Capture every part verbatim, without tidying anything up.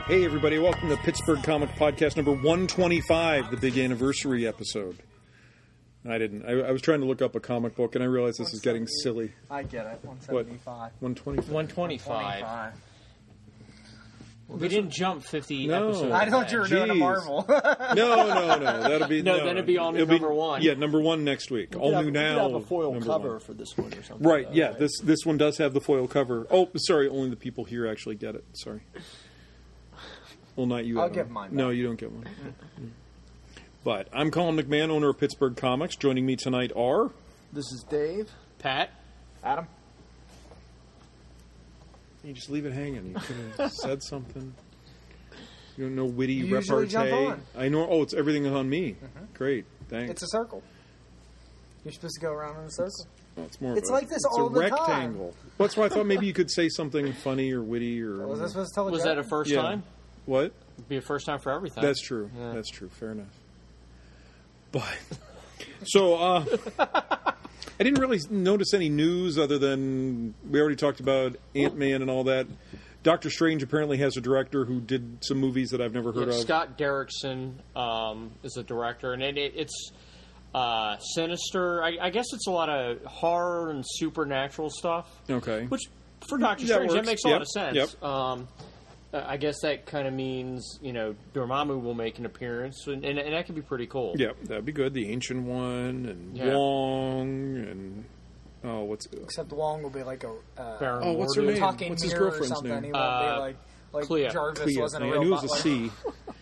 Hey, everybody, welcome to Pittsburgh Comic Podcast number one twenty-five, the big anniversary episode. I didn't. I, I was trying to look up a comic book, and I realized this is getting silly. I get it. one seventy-five. one twenty-five. one twenty-five. twenty-five. We didn't jump fifty No. episodes. I thought you were doing a Jeez. Marvel. No, no, no. That'll be No, then it'd be all new it'll number one. Yeah, number one next week. We All could have- new we could now. have a foil number cover one. for this one or something. Right, though, yeah. right? This this one does have the foil cover. Oh, sorry, only the people here actually get it. Sorry. Well, not you. I'll Adam. give mine No, back. you don't get one. But I'm Colin McMahon, owner of Pittsburgh Comics. Joining me tonight are... This is Dave. Pat? Adam? You just leave it hanging. You could have said something. You don't know witty You usually repartee. jump on. I know. Oh, it's everything is on me. Great, thanks. It's a circle. You're supposed to go around in a circle. Oh, it's more. It's of a, like this it's all a the time. rectangle. Well, that's why I thought maybe you could say something funny or witty or. Was I supposed to tell a Was joke? that a first Yeah. time? What? It'd be a first time for everything. That's true. Yeah. That's true. Fair enough. But so uh, I didn't really notice any news other than we already talked about Ant-Man and all that. Doctor Strange apparently has a director who did some movies that I've never heard Yeah, of. Scott Derrickson um, is the director, and it, it, it's uh, sinister. I, I guess it's a lot of horror and supernatural stuff. Okay. Which, for Doctor That Strange, that works. makes a Yep. lot of sense. Yep. Um, I guess that kind of means, you know, Dormammu will make an appearance, and, and, and that could be pretty cool. Yeah, that'd be good. The Ancient One and Yeah. Wong and oh, what's Except Wong will be like a uh, Baron oh, what's her Mordo. name? talking What's his mirror or girlfriend's something. name? He won't Uh, be like, like Clea. Jarvis Clea. wasn't a I real knew it was a butler. C.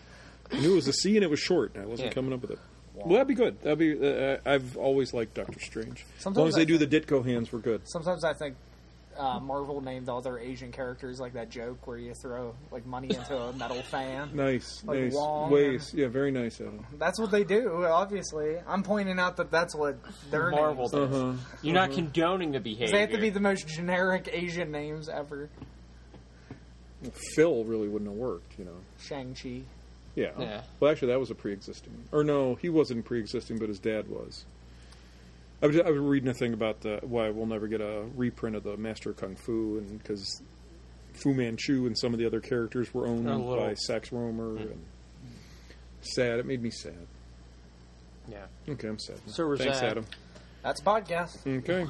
I knew it was a C and it was short. I wasn't Yeah. coming up with it. Well, that'd be good. That'd be. Uh, I've always liked Doctor Strange. As long Sometimes as they I do the think- Ditko hands, we're good. Sometimes I think uh, Marvel named all their Asian characters like that joke where you throw like money into a metal fan. Nice, Like nice Wong ways. Yeah, very nice, Adam. That's what they do, obviously. I'm pointing out that that's what their Marvel names does. is. Uh-huh. You're not condoning the behavior. They have to be the most generic Asian names ever. Well, Phil really wouldn't have worked, you know. Shang-Chi. Yeah. Yeah. Well, actually, that was a pre-existing. Or no, he wasn't pre-existing, but his dad was. I was, I was reading a thing about the, why we'll never get a reprint of the Master of Kung Fu, and because Fu Manchu and some of the other characters were owned A little- by Sax Rohmer. Hmm. And sad. It made me sad. Yeah. Okay, I'm sad. So was Thanks, that. Adam. That's a podcast. Okay.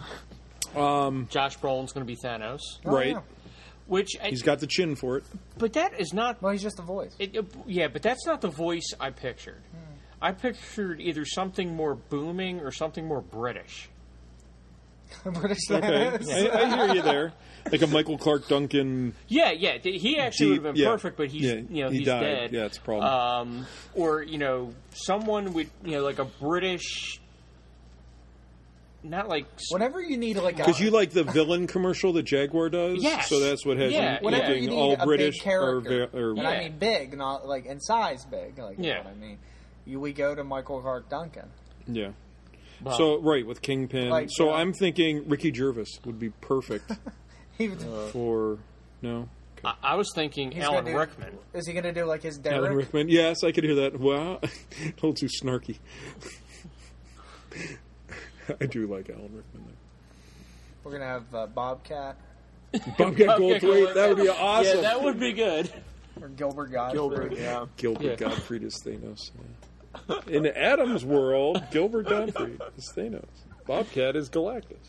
Um, Josh Brolin's going to be Thanos, Oh, right. yeah. which I, He's got the chin for it. but that is not. Well, he's just a voice. It, it- yeah, but that's not the voice I pictured. I pictured either something more booming or something more British. British Okay. Thanos. I, I hear you there. Like a Michael Clark Duncan. Yeah, yeah, th- he actually Deep- would have been yeah. perfect, but he's Yeah, you know he he's died. dead. Yeah, it's a problem. Um, or you know someone with you know like a British, not like Whenever you need like a Because you like the villain commercial that Jaguar does? Yes. So that's what has Yeah, you whenever looking you need all a British big character, or, or and Yeah. I mean big, not like in size big. Like Yeah. you know what I mean. You, we go to Michael Clark Duncan. yeah. well, So right with Kingpin. Like, so uh, I'm thinking Ricky Gervais would be perfect He would- for no. I, I was thinking he's Alan gonna do- Rickman. Is he going to do like his Alan Derek? Rickman. Yes, I could hear that. Wow, a little too snarky. I do like Alan Rickman. We're going to have uh, Bobcat Though. Bobcat Okay, Goldthwait. That would be Yeah, awesome. that would be good. or Gilbert Godfrey. Gilbert, yeah. Gilbert Yeah. Gottfried is Thanos. Yeah. In Adam's world, Gilbert Gottfried is Thanos. Bobcat is Galactus.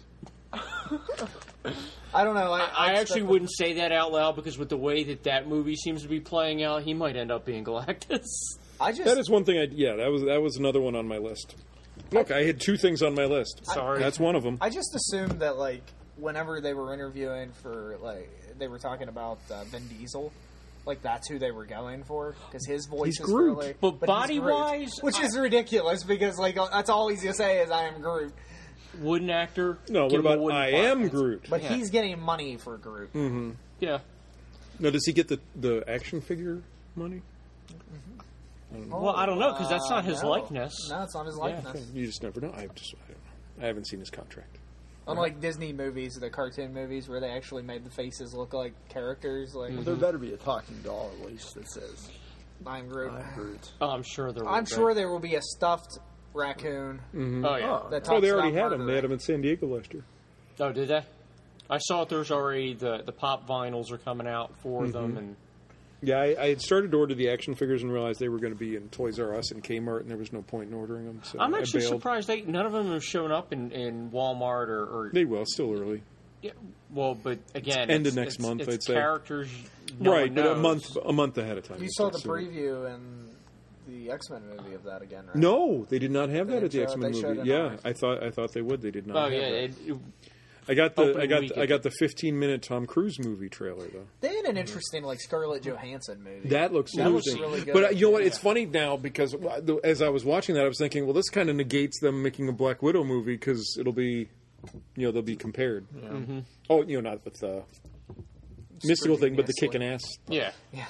I don't know. I, I actually expect- wouldn't say that out loud because with the way that that movie seems to be playing out, he might end up being Galactus. I just. That is one thing I yeah, that was that was another one on my list. Look, I had two things on my list. Sorry. That's one of them. I just assumed that like whenever they were interviewing for like they were talking about uh, Vin Diesel, like that's who they were going for because his voice He's is Groot. really. But he's body-wise, Groot, which I- is ridiculous because like that's all he's gonna say is I am Groot. Wooden actor. No, what give him a about wooden I part. am Groot? But Yeah. he's getting money for Groot. Mm-hmm. Yeah. Now, does he get the, the action figure money? Well, I don't know because that's not his no. likeness. No, it's not his likeness. You just never know. I just I don't know. I haven't seen his contract. Unlike Disney movies, the cartoon movies where they actually made the faces look like characters, like There better be a talking doll at least that says I'm Groot. I'm Groot. Oh, I'm sure there. I'm will be. sure there will be a stuffed raccoon. Oh yeah. Oh. That Oh, talks they already about had him. They murdering. had him in San Diego last year. Oh, did they? I saw that there's already the the pop vinyls are coming out for them, and Yeah, I, I had started to order the action figures and realized they were going to be in Toys R Us and Kmart, and there was no point in ordering them. So I'm I actually bailed. surprised they none of them have shown up in, in Walmart or, or They will, still early. yeah, well, but again, It's end it's, of next it's, month, it's I'd say. characters, no right, one but a knows. month a month ahead of time. You it's saw not the soon. preview and the X-Men movie of that again, right? No, they did not have They that at the didn't X show it. Men They showed movie. it Yeah, on- I thought I thought they would. They did not. Oh have yeah, that. it, it, I got the opening I got weekend. I got the fifteen minute Tom Cruise movie trailer though. They had an interesting like Scarlett Johansson movie. That looks That looks interesting. really good. But uh, you know what? Yeah. It's funny now because uh, as I was watching that, I was thinking, well, this kind of negates them making a Black Widow movie because it'll be, you know, they'll be compared. Mm-hmm. Oh, you know, not with the mystical thing, but the Mystical. kicking ass. yeah. Yeah.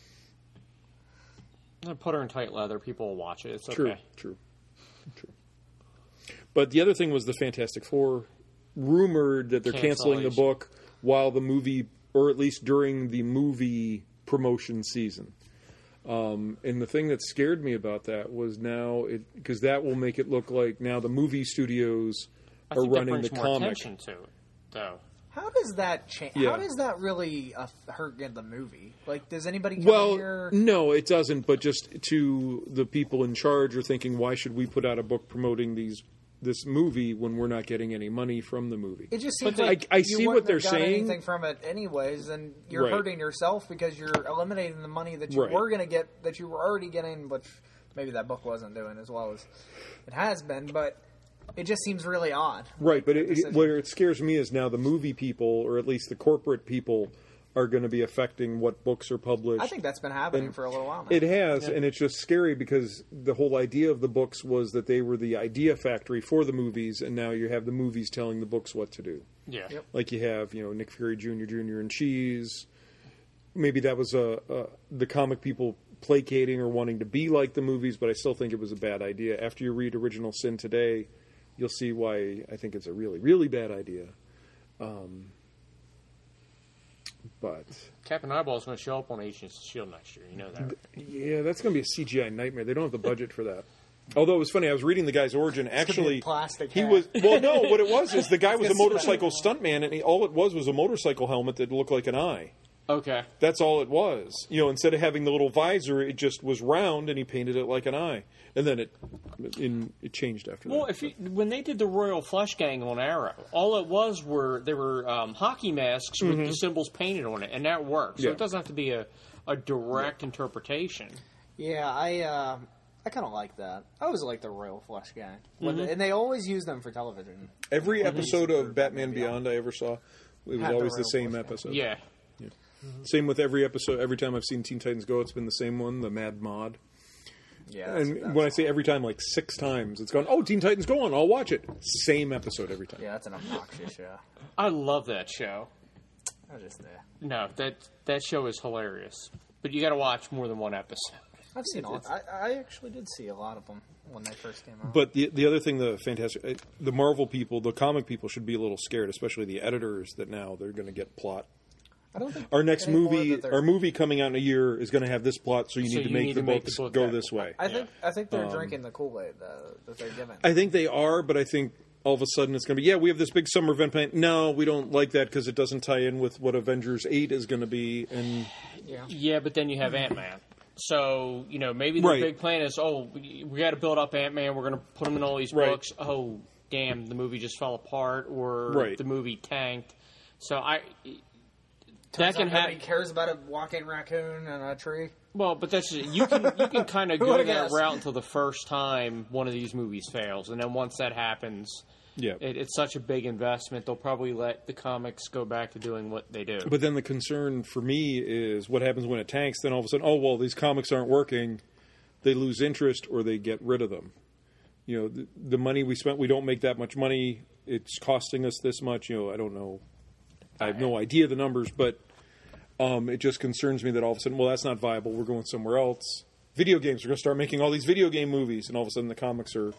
I put her in tight leather. People will watch it. It's True, okay. true, true. But the other thing was the Fantastic Four rumored that they're canceling the Cancellation. book while the movie, or at least during the movie promotion season. Um, and the thing that scared me about that was now, because that will make it look like now the movie studios I are think that running brings the more comic. attention to it, though. How does that change? Yeah. How does that really uh, hurt in the movie? Like, does anybody come Well, here? no, it doesn't. But just to the people in charge are thinking, why should we put out a book promoting these this movie when we're not getting any money from the movie? It just seems But like I- I you see what wouldn't they're have got saying. Anything from it, anyways, and you're Right. hurting yourself because you're eliminating the money that you Right. were going to get, that you were already getting, which maybe that book wasn't doing as well as it has been. But it just seems really odd. Right, but it, it, decision. where it scares me is now the movie people, or at least the corporate people, are going to be affecting what books are published. I think that's been happening And for a little while now. It has, and it's just scary because the whole idea of the books was that they were the idea factory for the movies, and now you have the movies telling the books what to do. Yeah. Yep. Like you have, you know, Nick Fury Junior, Junior, and Cheese. Maybe that was a, a the comic people placating or wanting to be like the movies, but I still think it was a bad idea. After you read Original Sin today, you'll see why I think it's a really, really bad idea. Um, but Captain Eyeball's going to show up on Agents of S H I E L D next year. You know that. yeah, that's going to be a C G I nightmare. They don't have the budget for that. Although it was funny, I was reading the guy's origin. gonna be a Actually, plastic he hat. was well. No, what it was is the guy was a It's gonna motorcycle stuntman, and he, all it was was a motorcycle helmet that looked like an eye. Okay. That's all it was. You know, instead of having the little visor, it just was round, and he painted it like an eye. And then it in, it changed after Well, that. if you, when they did the Royal Flush Gang on Arrow, all it was were they were um, hockey masks with the symbols painted on it, and that worked. So Mm-hmm. Yeah. it doesn't have to be a, a direct interpretation. Yeah, I uh, I kind of like that. I always like the Royal Flush guy, When Mm-hmm. they- and they always use them for television. Every episode For of Batman Beyond I ever saw, it was Had the always the Royal same Flush Gang. episode. Yeah. Same with every episode. Every time I've seen Teen Titans Go, it's been the same one, the Mad Mod. Yeah, that's- And that's when I all. say every time, like six times, it's gone, oh, Teen Titans Go on, I'll watch it. Same episode every time. yeah, that's an obnoxious show. I love that show. I just uh, No, that that show is hilarious. But you got to watch more than one episode. I've seen all. I, I actually did see a lot of them when they first came out. But the the other thing, the fantastic, uh, the Marvel people, the comic people should be a little scared, especially the editors, that now they're going to get plot. I don't think Our next anymore movie, that they're- our movie coming out in a year is going to have this plot, so you So need to you make need the to make books the book go that- this way. I think I think they're Um, drinking the Kool Aid that they're given. I think they are, but I think all of a sudden it's going to be, yeah, we have this big summer event plan. No, we don't like that because it doesn't tie in with what Avengers eight is going to be. And yeah. Yeah, but then you have Ant Man. So, you know, maybe the Right. big plan is, oh, we, we got to build up Ant Man. We're going to put him in all these Right. books. Oh, damn, the movie just fell apart, or Right. the movie tanked. So I. Turns That can out nobody happen. cares about a walking raccoon and a tree. Well, but that's you can you can kind of Who go would've that guessed? route until the first time one of these movies fails, and then once that happens, yeah. it, it's such a big investment. They'll probably let the comics go back to doing what they do. But then the concern for me is what happens when it tanks. Then all of a sudden, oh, well, these comics aren't working. They lose interest or they get rid of them. You know, the, the money we spent, we don't make that much money. It's costing us this much. You know, I don't know. I have no idea the numbers, but um, it just concerns me that all of a sudden, well, that's not viable. We're going somewhere else. Video games are going to start making all these video game movies, and all of a sudden the comics are.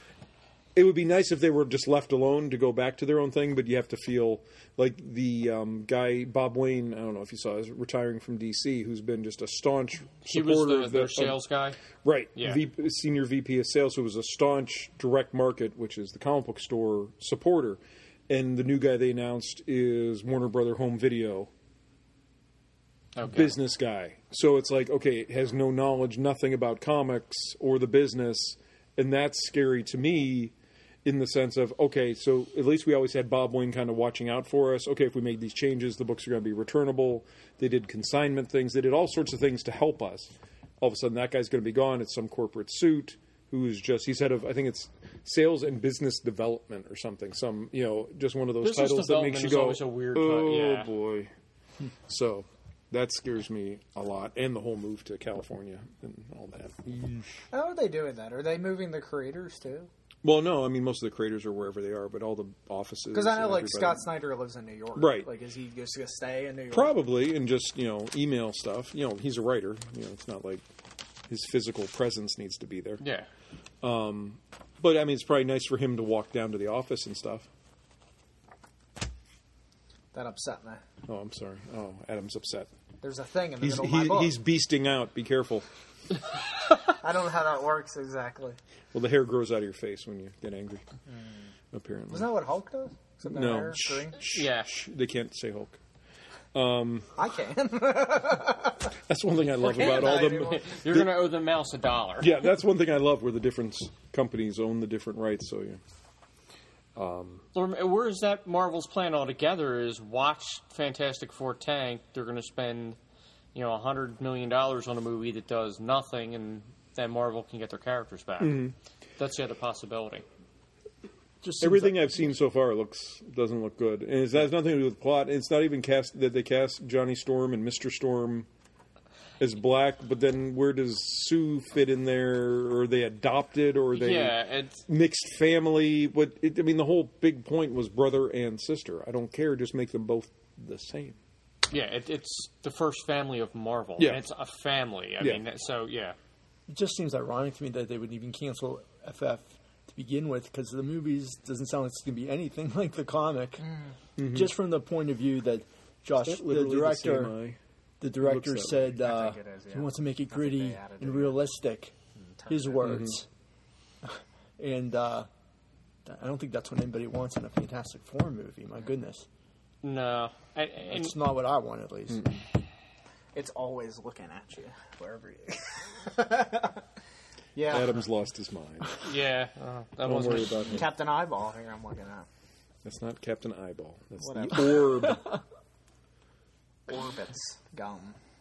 It would be nice if they were just left alone to go back to their own thing, but you have to feel like the um, guy Bob Wayne. I don't know if you saw, is retiring from D C, who's been just a staunch He was supporter the, of their of- sales guy. right? Yeah. V, senior V P of sales, who was a staunch direct market, which is the comic book store supporter, and the new guy they announced is Warner Brother Home Video. Okay. business guy. So it's like, okay, has no knowledge, nothing about comics or the business, and that's scary to me in the sense of, okay, so at least we always had Bob Wing kind of watching out for us. Okay, if we made these changes, the books are going to be returnable. They did consignment things. They did all sorts of things to help us. All of a sudden, that guy's going to be gone. It's some corporate suit who's just, he's head of, I think it's sales and business development or something. Some, you know, just one of those Business titles that makes you development is go, always a weird oh, ti- yeah. boy. So that scares me a lot. And the whole move to California and all that. How are they doing that? Are they moving the creators too? Well, no, I mean, most of the creators are wherever they are, but all the offices. Because I know, and like, everybody- Scott Snyder lives in New York. Right. Like, is he just going to stay in New York? Probably, and just, you know, email stuff. You know, he's a writer. You know, it's not like his physical presence needs to be there. Yeah. But, I mean, it's probably nice for him to walk down to the office and stuff. That upset me. Oh, I'm sorry. Oh, Adam's upset. There's a thing in the He's middle of my he, book. he's beasting out. Be careful. I don't know how that works exactly. Well, the hair grows out of your face when you get angry, apparently. Isn't that what Hulk does? Except the No. hair, Shh, green? shh, Yeah. shh. They can't say Hulk. I can. That's one thing I love can't about all I them. anymore? You're going to owe the mouse a dollar. Yeah, that's one thing I love, where the different companies own the different rights. So yeah. Or where's that Marvel's plan altogether is watch Fantastic Four tank. They're going to spend, you know, one hundred million dollars on a movie that does nothing, and then Marvel can get their characters back. Mm-hmm. That's the other possibility. Just seems Everything like- I've seen so far looks doesn't look good, and it has nothing to do with the plot. It's not even cast that they cast Johnny Storm and Mister Storm as black, but then where does Sue fit in there? Or are they adopted, or are they Yeah, it's mixed family? But it, I mean, the whole big point was brother and sister. I don't care; just make them both the same. yeah, it, it's the first family of Marvel. Yeah. And it's a family. I Yeah. mean, so yeah. It just seems ironic to me that they would even cancel F F to begin with, because the movies doesn't sound like it's going to be anything like the comic. Just from the point of view that Josh, Is that the literally director, same eye? the director Looks that said way. I uh, think it is, yeah. he wants to make it I think gritty they added and it. realistic. His it. words, and uh, I don't think that's what anybody wants in a Fantastic Four movie. My goodness, No. And, and it's not what I want, at least. It's always looking at you, wherever you. yeah. Adam's lost his mind. yeah, uh, that Don't worry wasn't. about him. Captain Eyeball here I'm looking at. That's not Captain Eyeball. That's Whatever. the orb. Orbits. Gum.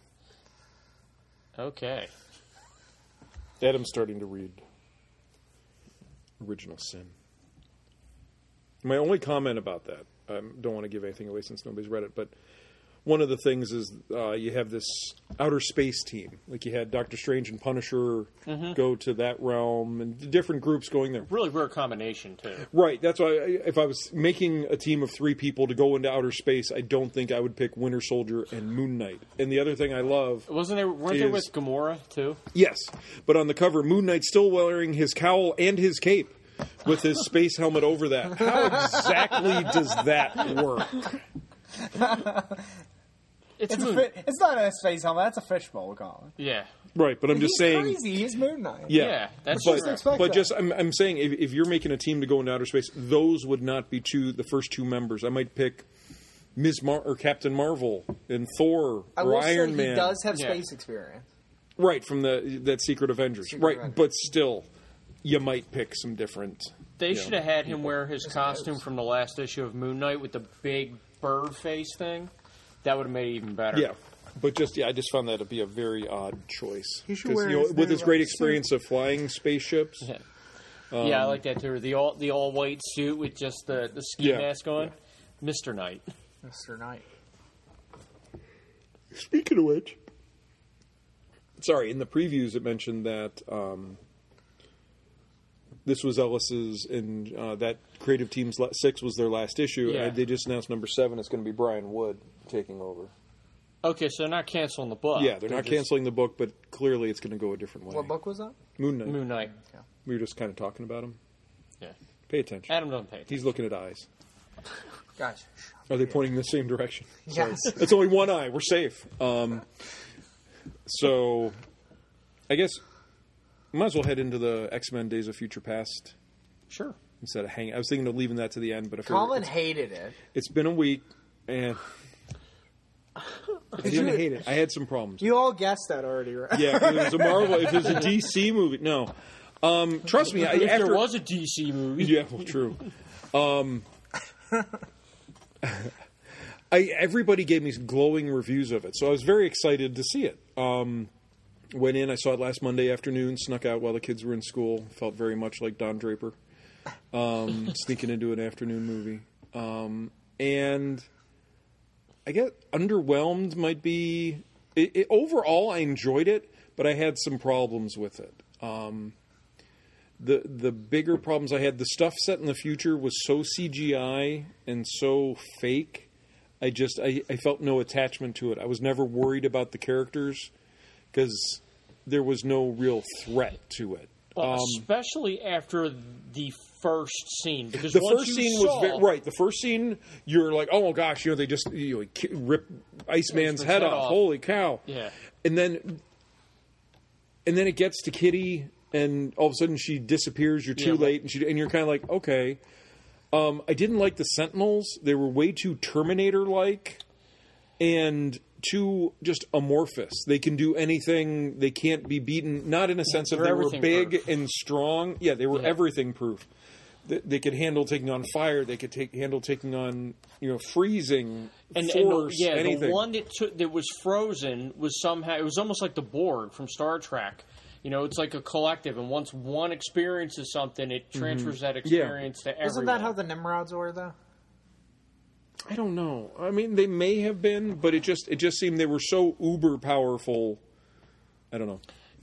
Okay. Adam's starting to read Original Sin. My only comment about that, I don't want to give anything away since nobody's read it, but one of the things is uh, you have this outer space team. Like you had Doctor Strange and Punisher go to that realm, and different groups going there. Really rare combination, too. Right. That's why I, if I was making a team of three people to go into outer space, I don't think I would pick Winter Soldier and Moon Knight. And the other thing I love, Wasn't there, weren't there Is- with Gamora, too? yes, but on the cover, Moon Knight's still wearing his cowl and his cape with his space helmet over that. How exactly does that work? It's, It's, a Moon. fi- it's not a space helmet. That's a fishbowl, Colin. Yeah. Right, but I'm just He's saying. crazy. He's Moon Knight. Yeah, Yeah, that's but, just expect but that. just I'm, I'm saying if, if you're making a team to go into outer space, those would not be two the first two members. I might pick Miz Mar- or Captain Marvel and Thor I or will say Iron he Man. does have Yeah. space experience. Right, from the that Secret Avengers. Secret right, Avengers. but still, you might pick some different. They you should know, have had him wear his costume goes. from the last issue of Moon Knight with the big bird face thing. That would have made it even better. Yeah, but just yeah, I just found that to be a very odd choice. He should 'Cause, wear you know, his with his new, great uh, experience of flying spaceships. Yeah. Um, yeah, I like that too. The all the all white suit with just the, the ski Yeah, mask on. Mister Knight. Mister Knight. Speaking of which, sorry, in the previews it mentioned that um, this was Ellis's, and uh, that creative team's la- six was their last issue. Yeah. And they just announced number seven. It's going to be Brian Wood taking over. Okay, so they're not canceling the book. yeah, they're, not just- canceling the book, but clearly it's going to go a different way. What book was that? Moon Knight. Moon Knight. We were just kind of talking about him. Yeah. Pay attention. Adam doesn't pay attention. He's looking at eyes. Guys. Are they pointing in the same direction? Yes. It's only one eye. We're safe. Um, so, I guess might as well head into the X-Men Days of Future Past Sure. instead of hanging. I was thinking of leaving that to the end, but if Colin it's, hated it. it's been a week, and I didn't hate it. I had some problems. You all guessed that already, right? Yeah, if it was a Marvel, if it was a D C movie, no. Um, trust me, I, If after there was a D C movie. yeah, well, true. Um, I everybody gave me glowing reviews of it, so I was very excited to see it. Um, went in, I saw it last Monday afternoon, snuck out while the kids were in school. Felt very much like Don Draper, um, sneaking into an afternoon movie. Um, and I get underwhelmed might be... It, it, overall, I enjoyed it, but I had some problems with it. Um, the the bigger problems I had, the stuff set in the future was so C G I and so fake. I just I, I felt no attachment to it. I was never worried about the characters because there was no real threat to it. Well, Um, especially after the first scene, because the once first you scene saw, was very, right. The first scene, you're like, oh my gosh, you know, they just you know, ki- rip Iceman's Iceman's head head off. off. Holy cow! Yeah. And then, and then it gets to Kitty, and all of a sudden she disappears. You're too Yeah, but- late, and she and you're kind of like, okay. Um, I didn't like the Sentinels. They were way too Terminator-like and too just amorphous. They can do anything. They can't be beaten. Not in a sense of They're they were everything big proof. and strong. Yeah, they were Yeah. everything proof. They, they could handle taking on fire. They could take handle taking on you know freezing, and, and the, force, yeah, anything. the one that took, that was frozen was somehow it was almost like the Borg from Star Trek. You know, it's like a collective, and once one experiences something, it transfers that experience to everyone. Isn't that how the Nimrods were, though? I don't know. I mean, they may have been, but it just it just seemed they were so uber powerful. I don't know.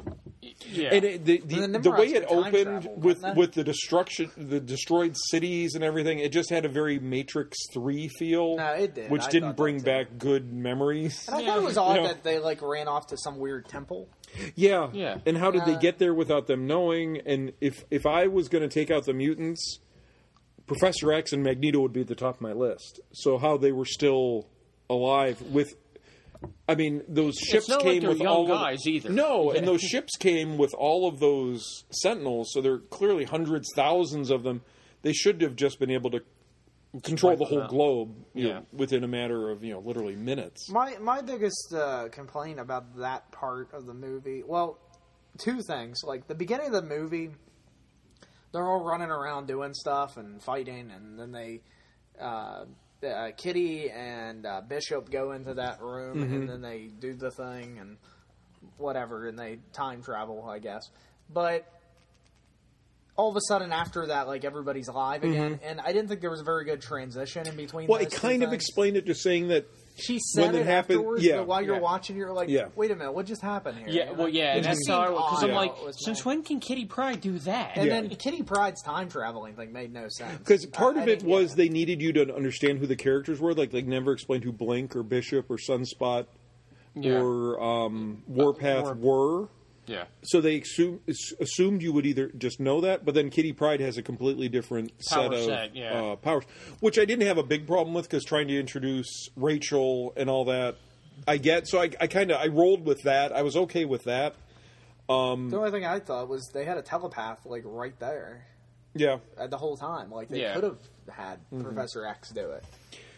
Yeah. And it, the the, And the the way Nimrods it could time opened travel, with couldn't they? with the destruction, the destroyed cities and everything, it just had a very Matrix three feel. No, it did. Which I didn't thought bring that too. back good memories. And I Yeah. thought it was odd You know. that they like ran off to some weird temple. Yeah, Yeah. And how did they Uh, get there without them knowing? And if if I was going to take out the mutants, Professor X and Magneto would be at the top of my list. So how they were still alive with. I mean, those ships not like came they're with young all guys of, either. No, Yeah. and those ships came with all of those Sentinels, so there are clearly hundreds, thousands of them. They should have just been able to control the wipe them whole out. globe, you Yeah. know, within a matter of you know, literally minutes. My my biggest uh, complaint about that part of the movie, well, two things. Like the beginning of the movie, they're all running around doing stuff and fighting, and then they, uh, uh, Kitty and uh, Bishop go into that room, and then they do the thing and whatever, and they time travel, I guess. But all of a sudden, after that, like everybody's alive again, and I didn't think there was a very good transition in between. Well, those it two kind of things. explained it just saying that She said when it it happened- afterwards, yeah, but while you're yeah. watching, you're like, Yeah. wait a minute, what just happened here? Yeah, You well, know? yeah, It and just that's how I seemed because odd I'm how like, it was since made. when can Kitty Pryde do that? And Yeah. then Kitty Pryde's time traveling thing made no sense. because part I- of I it didn't was get they needed you to understand who the characters were. Like they never explained who Blink or Bishop or Sunspot Yeah. or um, Warpath War- were. Yeah. So they assume, assumed you would either just know that, but then Kitty Pryde has a completely different Power set of set, yeah. uh, powers, which I didn't have a big problem with because trying to introduce Rachel and all that, I get. So I, I kind of I rolled with that. I was okay with that. The only thing I thought was they had a telepath like right there Yeah. uh, the whole time. Like they Yeah. could have had Mm-hmm. Professor X do it.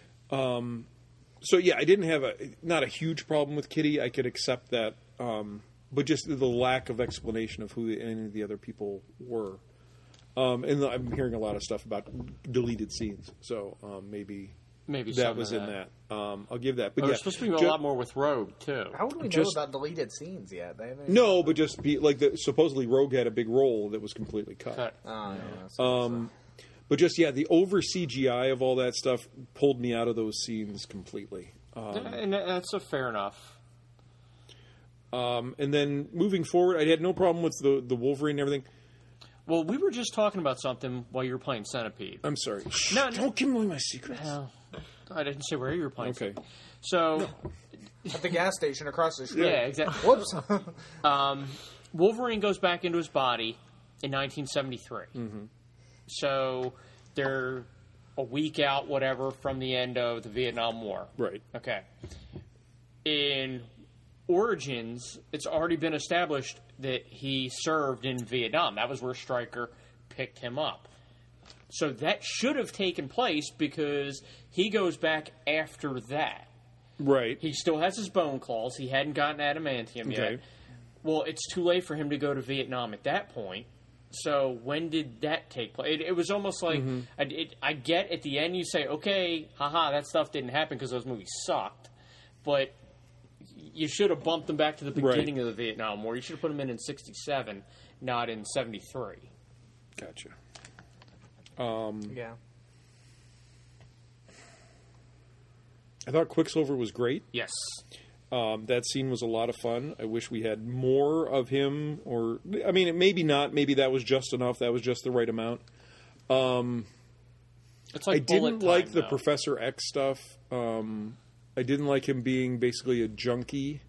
So yeah, I didn't have a not a huge problem with Kitty. I could accept that, um, but just the lack of explanation of who any of the other people were. Um, and I'm hearing a lot of stuff about deleted scenes, so um, maybe Maybe that some was of in that. that. Um, I'll give that. But There's yeah, supposed to be a ju- lot more with Rogue too. How would we know Just- about deleted scenes yet? They haven't. No, but just be like the, supposedly Rogue had a big role that was completely cut. Cut. Oh, yeah, that's- Um, but just yeah, the over C G I of all that stuff pulled me out of those scenes completely. Um, Yeah, and that- that's a fair enough. um, and then moving forward, I had no problem with the the Wolverine and everything. Well, we were just talking about something while you were playing Centipede. I'm sorry. Shh, No, no. don't give away my secrets. Well, I didn't say where you were playing. Okay. So, at the gas station across the street. yeah, exactly. Whoops. Um, Wolverine goes back into his body in nineteen seventy-three. Mm-hmm. So they're a week out, whatever, from the end of the Vietnam War. Right. Okay. In Origins, it's already been established that he served in Vietnam. That was where Stryker picked him up. So that should have taken place because he goes back after that. Right. He still has his bone claws. He hadn't gotten adamantium Okay. yet. Well, it's too late for him to go to Vietnam at that point. So when did that take place? It, it was almost like Mm-hmm. I, it, I get at the end you say, okay, haha, that stuff didn't happen because those movies sucked, but you should have bumped them back to the beginning Right. of the Vietnam War. You should have put them in in sixty-seven, not in seventy-three. Gotcha. Yeah. I thought Quicksilver was great. Yes. Um, that scene was a lot of fun. I wish we had more of him, or I mean, maybe not. Maybe that was just enough. That was just the right amount. It's like I didn't bullet like time, the though. Professor X stuff. Um, I didn't like him being basically a junkie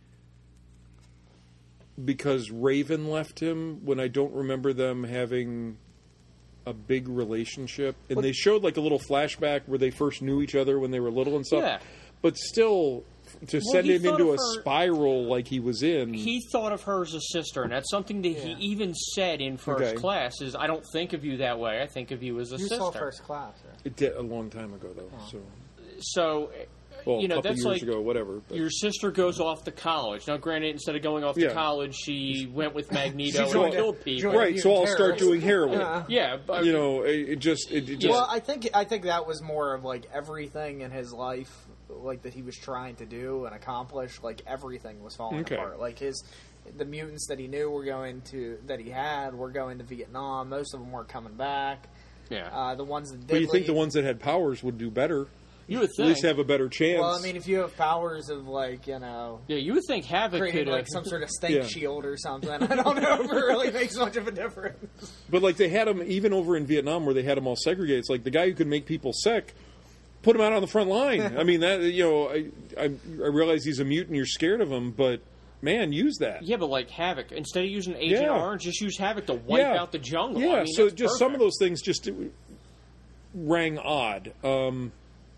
because Raven left him when I don't remember them having a big relationship. And they showed like a little flashback where they first knew each other when they were little and stuff. Yeah. But still, to Well, send he him thought into of a her- spiral like he was in. He thought of her as a sister, and that's something that Yeah. he even said in first Okay. class. Is I don't think of you that way. I think of you as a You sister. saw First Class, right? It did a long time ago, though. So, So, well, you know, a couple that's years like ago, whatever. But your sister goes off to college. Now, granted, instead of going off to Yeah. college, she went with Magneto She and joined- killed people. joined- right, so I'll start terrorist. doing heroin. Yeah. Yeah, but You know, it, it just it, it just Well, I think I think that was more of like everything in his life, like that he was trying to do and accomplish. Like everything was falling Okay. apart. Like his, the mutants that he knew were going to that he had were going to Vietnam. Most of them weren't coming back. yeah, Uh, the ones that did, But you think the leave- ones that had powers would do better? you would At think. least have a better chance. Well, I mean, if you have powers of like you know. yeah, you would think Havoc Creating could like have. some sort of stink Yeah. shield or something. I don't know if it really makes much of a difference. but like they had them even over in Vietnam where they had them all segregated. It's like the guy who could make people sick, put him out on the front line. I mean, that you know, I, I I realize he's a mutant. You're scared of him, but man, use that. Yeah, but like Havoc, instead of using Agent Yeah. Orange, just use Havoc to wipe Yeah. out the jungle. Yeah, I mean, so that's just some of perfect. those things just rang odd. Um,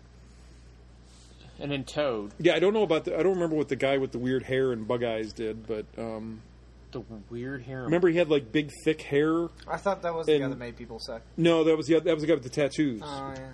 And then Toad, yeah, I don't know about the. I don't remember what the guy with the weird hair and bug eyes did, but um, the weird hair. remember he had like big thick hair. I thought that was the And- guy that made people sick. No, that was the that was the guy with the tattoos. Oh yeah.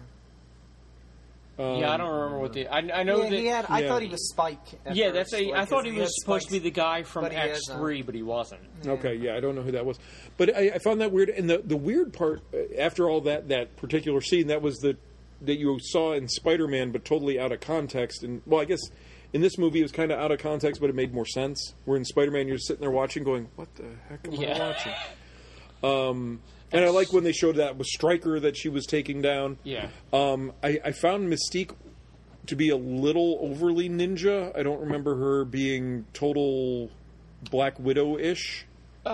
Um, Yeah, I don't remember what the. I, I know Yeah, that. he had. I yeah. thought he was Spike. at yeah, first, that's a. like, I thought his- he was had supposed to be spikes. the guy from But he X isn't. three, but he wasn't. Okay, yeah, I don't know who that was, but I, I found that weird. And the the weird part uh, after all that that particular scene that was the that you saw in Spider-Man, but totally out of context. And well, I guess in this movie it was kind of out of context, but it made more sense. Where in Spider-Man you're sitting there watching, going, "What the heck am Yeah. I watching?" Um, and I like when they showed that with Stryker that she was taking down. Yeah. Um, I, I found Mystique to be a little overly ninja. I don't remember her being total Black Widow-ish.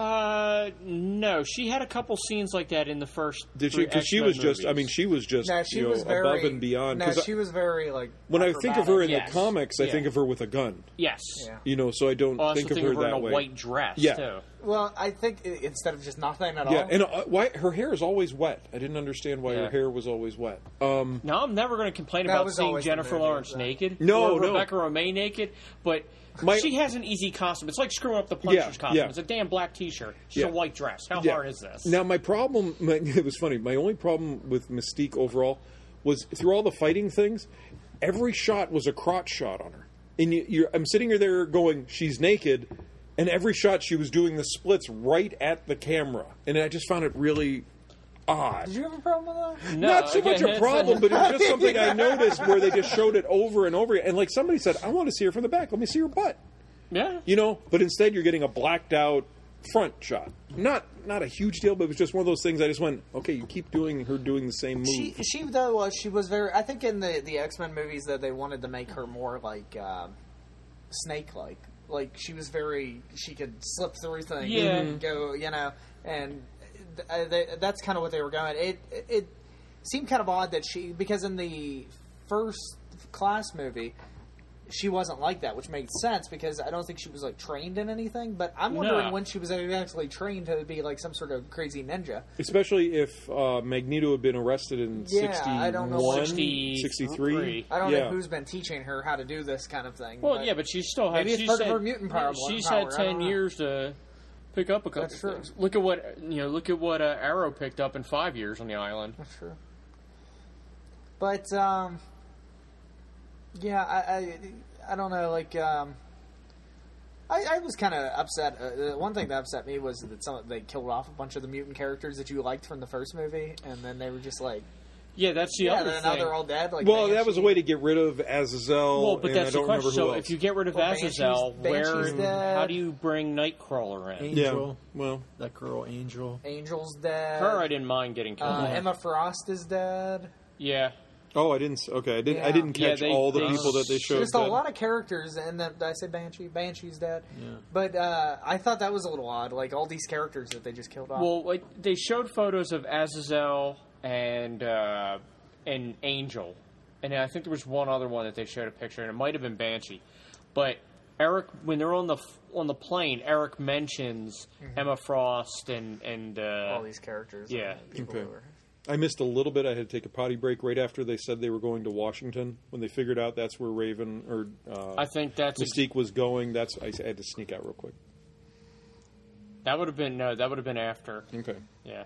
Uh, no, she had a couple scenes like that in the first. Did she? three Because she X-Men was just. I movies. mean, she was just. No, she you know, was very above and beyond. No, 'Cause I- she was very like. when I think of her in Yes. the comics, I Yeah. think of her with a gun. Yes. Yeah. You know, so I don't Well, I also think of think her of her in that a way. white dress Yeah. too. Well, I think i- instead of just nothing at Yeah, all. and uh, why her hair is always wet. I didn't understand why Yeah. her hair was always wet. Um, Now I'm never going to complain That about was seeing always the Jennifer movie, Lawrence so. naked. No, or no. Rebecca Romijn naked, but My- she has an easy costume. It's like screwing up the Punisher's Yeah, costume. yeah. It's a damn black T-shirt. She's Yeah. a white dress. How yeah. hard is this? Now my problem, my, it was funny. My only problem with Mystique overall was through all the fighting things, every shot was a crotch shot on her, and you, you're, I'm sitting there going, she's naked. And every shot she was doing the splits right at the camera. And I just found it really odd. Did you have a problem with that? No, Not so much again, a it's problem, but it was just something I noticed where they just showed it over and over again. And like somebody said, I want to see her from the back. Let me see her butt. yeah. You know? But instead you're getting a blacked out front shot. Not not a huge deal, but it was just one of those things I just went, okay, you keep doing her doing the same move. She, she though was she was very. I think in the the X Men movies that they wanted to make her more like uh, Snake like. Like she was very. She could slip through things. Yeah. And go. You know. And uh, they, that's kind of what they were going. It it seemed kind of odd that she because in the first Class movie. She wasn't like that, which made sense because I don't think she was like trained in anything. But I'm wondering No. when she was actually trained to be like some sort of crazy ninja. Especially if uh, Magneto had been arrested in Yeah, I don't know. sixty-one, sixty-three. sixty-three. I don't yeah. know who's been teaching her how to do this kind of thing. Well, but- yeah, but she's still had. Maybe it's she's part of had, her mutant power- She's power, had I don't ten know. years to pick up a couple That's true. things. Look at what you know. Look at what uh, Arrow picked up in five years on the island. That's true. But um, Yeah, I, I, I don't know. Like, um, I, I was kind of upset. Uh, one thing that upset me was that some they killed off a bunch of the mutant characters that you liked from the first movie, and then they were just like, Yeah, that's the yeah, other then thing. now they're all dead. Like, Well, that Banshee- was a way to get rid of Azazel. Well, but and that's I the don't question. remember who So else. if you get rid of Well, Azazel, Banshee's- where Banshee's dead. how do you bring Nightcrawler in? Angel, yeah, well, that girl Angel. Angel's dead. Her, I didn't mind getting killed. Uh, off. Emma Frost is dead. Yeah, oh, I didn't. s- Okay, I didn't. I Yeah. didn't Yeah, catch they- all the they- people that they showed. Just a dead. lot of characters, and then did I say Banshee? Banshee's dead. Yeah. But uh, I thought that was a little odd. Like all these characters that they just killed off. well, like, they showed photos of Azazel and uh, and Angel, and I think there was one other one that they showed a picture, and it might have been Banshee. But Eric, when they're on the on the plane, Eric mentions Emma Frost and and uh, all these characters. yeah. and people Okay. who were- I missed a little bit. I had to take a potty break right after they said they were going to Washington. When they figured out that's where Raven or uh, I think that's ex- Mystique was going, that's I had to sneak out real quick. that would have been no, that would have been after. Okay. Yeah.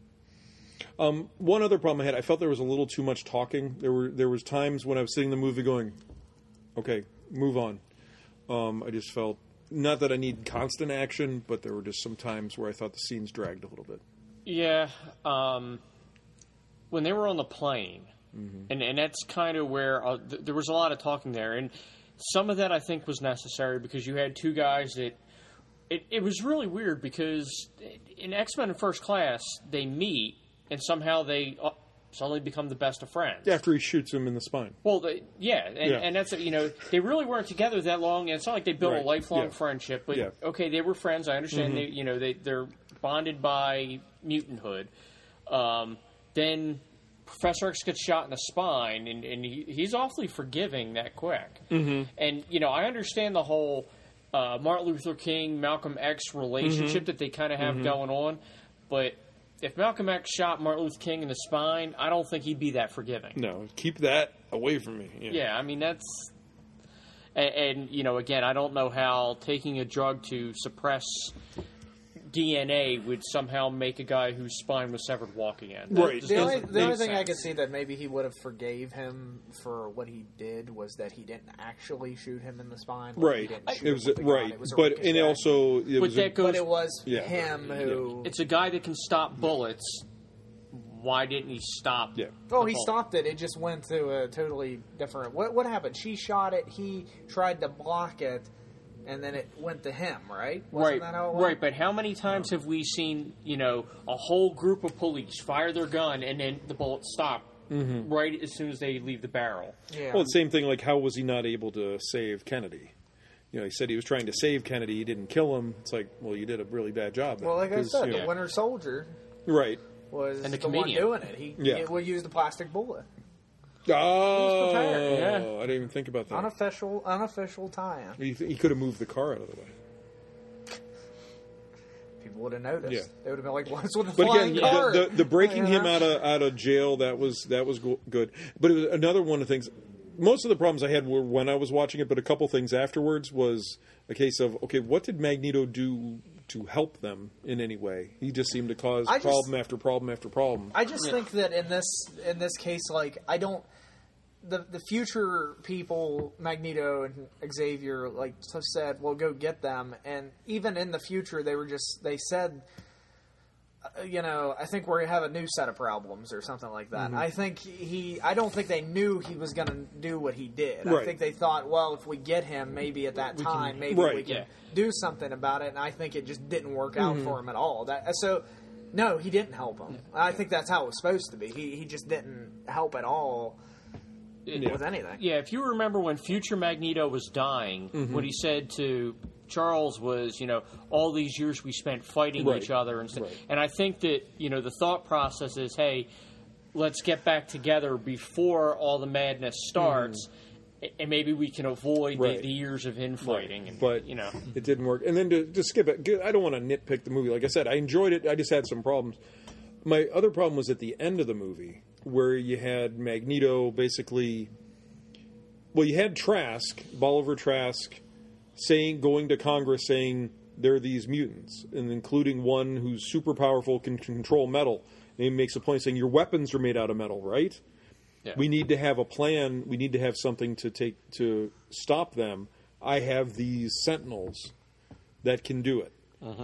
Um, one other problem I had, I felt there was a little too much talking. There were there was times when I was sitting in the movie going, "Okay, move on." Um, I just felt not that I need constant action, but there were just some times where I thought the scenes dragged a little bit. Yeah, um, when they were on the plane, and and that's kind of where uh, th- there was a lot of talking there, and some of that I think was necessary because you had two guys that it it was really weird because in X-Men First Class they meet and somehow they uh, suddenly become the best of friends. After he shoots him in the spine. Well, they, yeah, and, Yeah. and that's you know they really weren't together that long, and it's not like they built Right. a lifelong Yeah. friendship. But Yeah. okay, they were friends. I understand. They you know they they're bonded by mutanthood. Um, then Professor X gets shot in the spine, and, and he, he's awfully forgiving that quick. Mm-hmm. And you know I understand the whole uh, Martin Luther King Malcolm X relationship that they kind of have going on, but if Malcolm X shot Martin Luther King in the spine, I don't think he'd be that forgiving. No, keep that away from me. Yeah. Yeah, I mean that's, and, and you know, again, I don't know how taking a drug to suppress D N A would somehow make a guy whose spine was severed walk again. That Right. just The only, doesn't the only make thing I sense. could see that maybe he would have forgave him for what he did was that he didn't actually shoot him in the spine. Like, he Right. didn't shoot It was him with the gun. right, It was a but and ricochet. also it But was a- that goes. But it was Yeah. him who. It's a guy that can stop bullets. Why didn't he stop? Yeah. Oh, the he bullet? stopped it. It just went to a totally different. What what happened? She shot it. He tried to block it, and then it went to him. Right? Wasn't Right, that how it went? right. But how many times have we seen, you know, a whole group of police fire their gun and then the bullet stop right as soon as they leave the barrel? Yeah. Well, the same thing. Like, how was he not able to save Kennedy? You know, he said he was trying to save Kennedy. He didn't kill him. It's like, well, you did a really bad job. then, Well, like I 'cause, said, you the know- Winter Soldier right? was And the the, one comedian. doing it. He, Yeah. he would use the plastic bullet. Oh, prepared, yeah. I didn't even think about that. Unofficial, unofficial tie-in. He, he could have moved the car out of the way. People would have noticed. Yeah. They would have been like, "What's with the But flying again, car?" the, the, the breaking You him know? out of out of jail that was that was go- good. But it was another one of the things. Most of the problems I had were when I was watching it, but a couple things afterwards was a case of okay, what did Magneto do to help them in any way? He just seemed to cause I just- problem after problem after problem. I just think that in this in this case, like I don't the the future people, Magneto and Xavier, like said, "Well, go get them." And even in the future, they were just they said, uh, you know, I think we have a new set of problems or something like that. I think he, I don't think they knew he was going to do what he did. I Right. think they thought, well, if we get him, maybe at that time, maybe Right. we can Yeah. do something about it. And I think it just didn't work out for him at all. That so. No, he didn't help him. I think that's how it was supposed to be. He he just didn't help at all with anything. Yeah, if you remember when future Magneto was dying, Mm-hmm. what he said to Charles was, you know, all these years we spent fighting Right. each other and stuff. Right. And I think that, you know, the thought process is, hey, let's get back together before all the madness starts, a- and maybe we can avoid Mm-hmm. Right. the, the years of infighting. And, But you know, it didn't work. And then to, to skip it, I don't want to nitpick the movie. Like I said, I enjoyed it. I just had some problems. My other problem was at the end of the movie where you had Magneto basically. Well, you had Trask, Bolivar Trask, saying, going to Congress saying there are these mutants, and including one who's super powerful, can control metal. And he makes a point saying your weapons are made out of metal, right? Yeah. We need to have a plan. We need to have something to take to stop them. I have these Sentinels that can do it. Mm-hmm.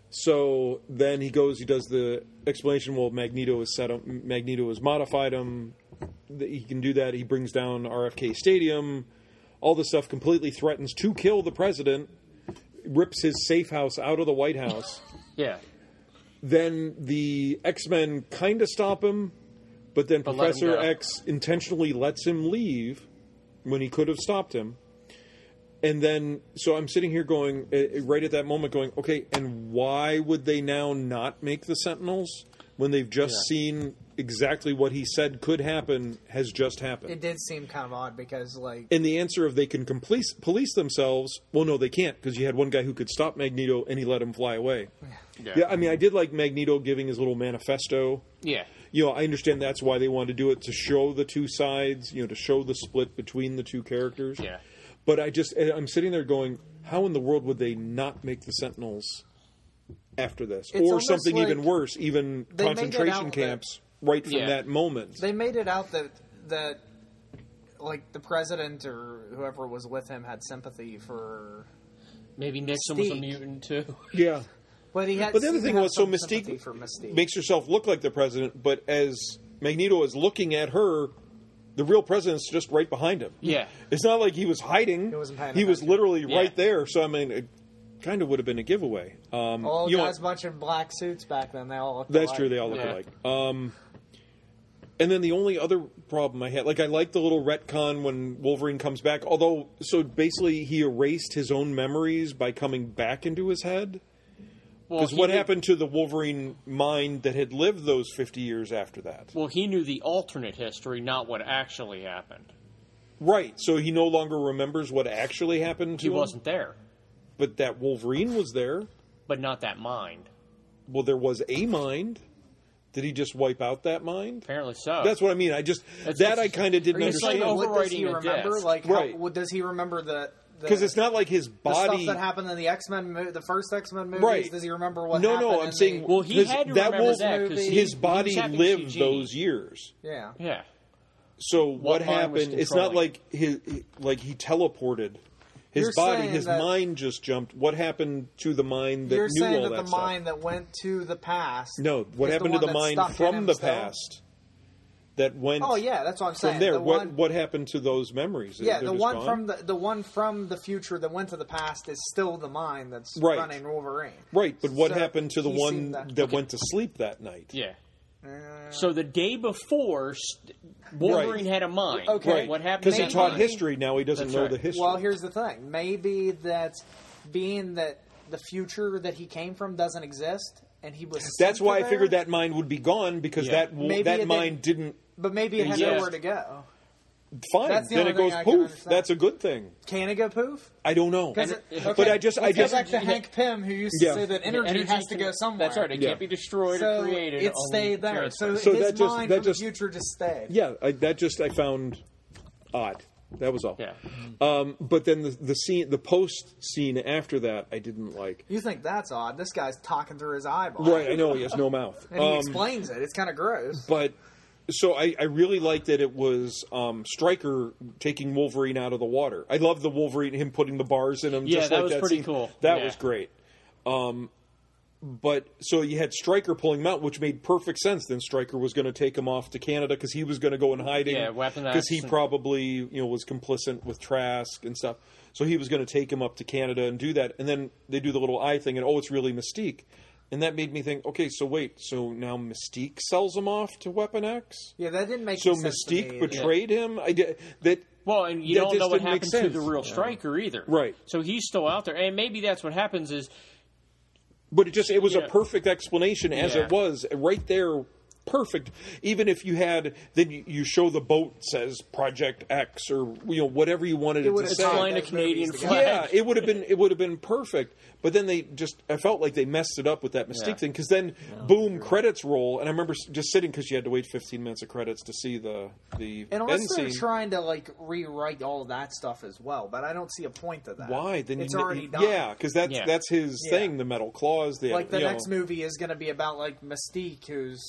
So then he goes. He does the explanation. Well, Magneto has set him. Magneto has modified him. He can do that. He brings down R F K Stadium. All this stuff completely threatens to kill the president. Rips his safe house out of the White House. Yeah. Then the X-Men kind of stop him, but then But let him Professor go. X intentionally lets him leave when he could have stopped him. And then, so I'm sitting here going, uh, right at that moment going, okay, and why would they now not make the Sentinels when they've just Yeah. seen exactly what he said could happen has just happened? It did seem kind of odd because, like, And the answer of they can police, police themselves, well, no, they can't, because you had one guy who could stop Magneto and he let him fly away. Yeah. Yeah, I mean, I did like Magneto giving his little manifesto. Yeah. You know, I understand that's why they wanted to do it, to show the two sides, you know, to show the split between the two characters. Yeah. But I just, I'm sitting there going, how in the world would they not make the Sentinels after this? It's or almost something like even worse, even they made it concentration out that- camps right from Yeah. that moment. they made it out that that like the president or whoever was with him had sympathy for, Maybe Nixon was a Mystique. mutant too. Yeah. but he had. But the other seemed to thing have was, so some sympathy Mystique, for Mystique. makes herself look like the president, but as Magneto is looking at her, the real president's just right behind him. Yeah. It's not like he was hiding. He wasn't paying He was attention. literally Yeah. right there. So, I mean, it kind of would have been a giveaway. Um, all you know, guys, bunch of black suits back then. They all looked that's alike. true. They all look Yeah. alike. Um, and then the only other problem I had, like, I like the little retcon when Wolverine comes back. Although, so basically, he erased his own memories by coming back into his head. Well, Because he what knew- happened to the Wolverine mind that had lived those fifty years after that? Well, he knew the alternate history, not what actually happened. Right. So he no longer remembers what actually happened to He him. wasn't there, But that Wolverine was there. but not that mind. Well, there was a mind. Did he just wipe out that mind? Apparently so. That's what I mean. I just It's- that it's- I kind of didn't Are you understand. saying like what does he overwriting a remember? death. Like, how, Right. what does he remember the? Because it's not like his the body. stuff that happened in the X Men, mo- the first X Men movies. Right. Does he remember what? no, happened no. I'm in saying the, Well, he because had to that remember Wolf- that 'cause he- his he body was having lived C G. those years. yeah. Yeah. So what, mind was happened? It's not controlling? like his like he teleported. His You're body, saying his that- mind just jumped. What happened to the mind that You're knew saying all that that the stuff? mind that went to the past. No, what is happened the to the one that's mind stuck in from him the still? past that went Oh yeah, that's what I'm saying. from there? The what one, what happened to those memories? yeah, They're the just one gone? from the the one from the future that went to the past is still the mind that's Right. running Wolverine. Right, but what So happened to the he one seen that, that. went to sleep that night? Yeah. Uh, So the day before, st- Wolverine Right. had a mind. Okay. Right. What happened? Because to he that taught mind? history, now he doesn't That's know right. the history. well, here's the thing. Maybe that being that the future that he came from doesn't exist, and he was. That's sent why I there, figured that mind would be gone because Yeah. that w- Maybe that it mind didn't. But maybe it had Yeah. nowhere to go. Fine, That's the then only it goes thing I can poof. understand. That's a good thing. Can it go poof? I don't know, Because And it- okay, but I just, I let's go just, back to Hank Pym, who used to Yeah. say that energy, Energy has to can- go somewhere. That's right. It Yeah. can't be destroyed So or created. it only stayed there. transferred. So, So his that just- mind that from just- the future just stayed. yeah, I, that just I found odd. That was all. Yeah. Um, but then the, the scene, the post scene after that, I didn't like. You think that's odd? This guy's talking through his eyeball. Right, I know he has no mouth. And he Um, explains it. It's kind of gross. But so I, I really liked that it was um, Stryker taking Wolverine out of the water. I love the Wolverine, him putting the bars in him. Yeah, just that like was that pretty scene. cool. That Yeah. was great. Um, but so you had Stryker pulling him out, which made perfect sense. Then Stryker was going to take him off to Canada because he was going to go in hiding. Yeah, weaponize because he and- probably you know was complicit with Trask and stuff. So he was going to take him up to Canada and do that. And then they do the little eye thing, and oh, it's really Mystique. And that made me think, okay, so wait, so now Mystique sells him off to Weapon X? Yeah, that didn't make So any sense to Mystique me. betrayed him. I did that. Well, and you that don't just know what didn't make happened to sense. the real Striker either. Right. So he's still out there, and maybe that's what happens is But it just it was Yeah. a perfect explanation as Yeah. it was right there. Perfect. Even if you had, then you, you show the boat says Project X or you know whatever you wanted It it, would to have say. tied flying a those Canadian movies flag. together. Yeah, it would have been it would have been perfect. But then they just I felt like they messed it up with that Mystique Yeah. thing because then boom credits roll and I remember s- just sitting because you had to wait fifteen minutes of credits to see the the And unless end they're scene. trying to like rewrite all of that stuff as well, but I don't see a point to that. Why? Then it's you, already done. Yeah, because that's Yeah. that's his Yeah. thing. The metal claws. The Like the you know. next movie is going to be about like Mystique, who's Well,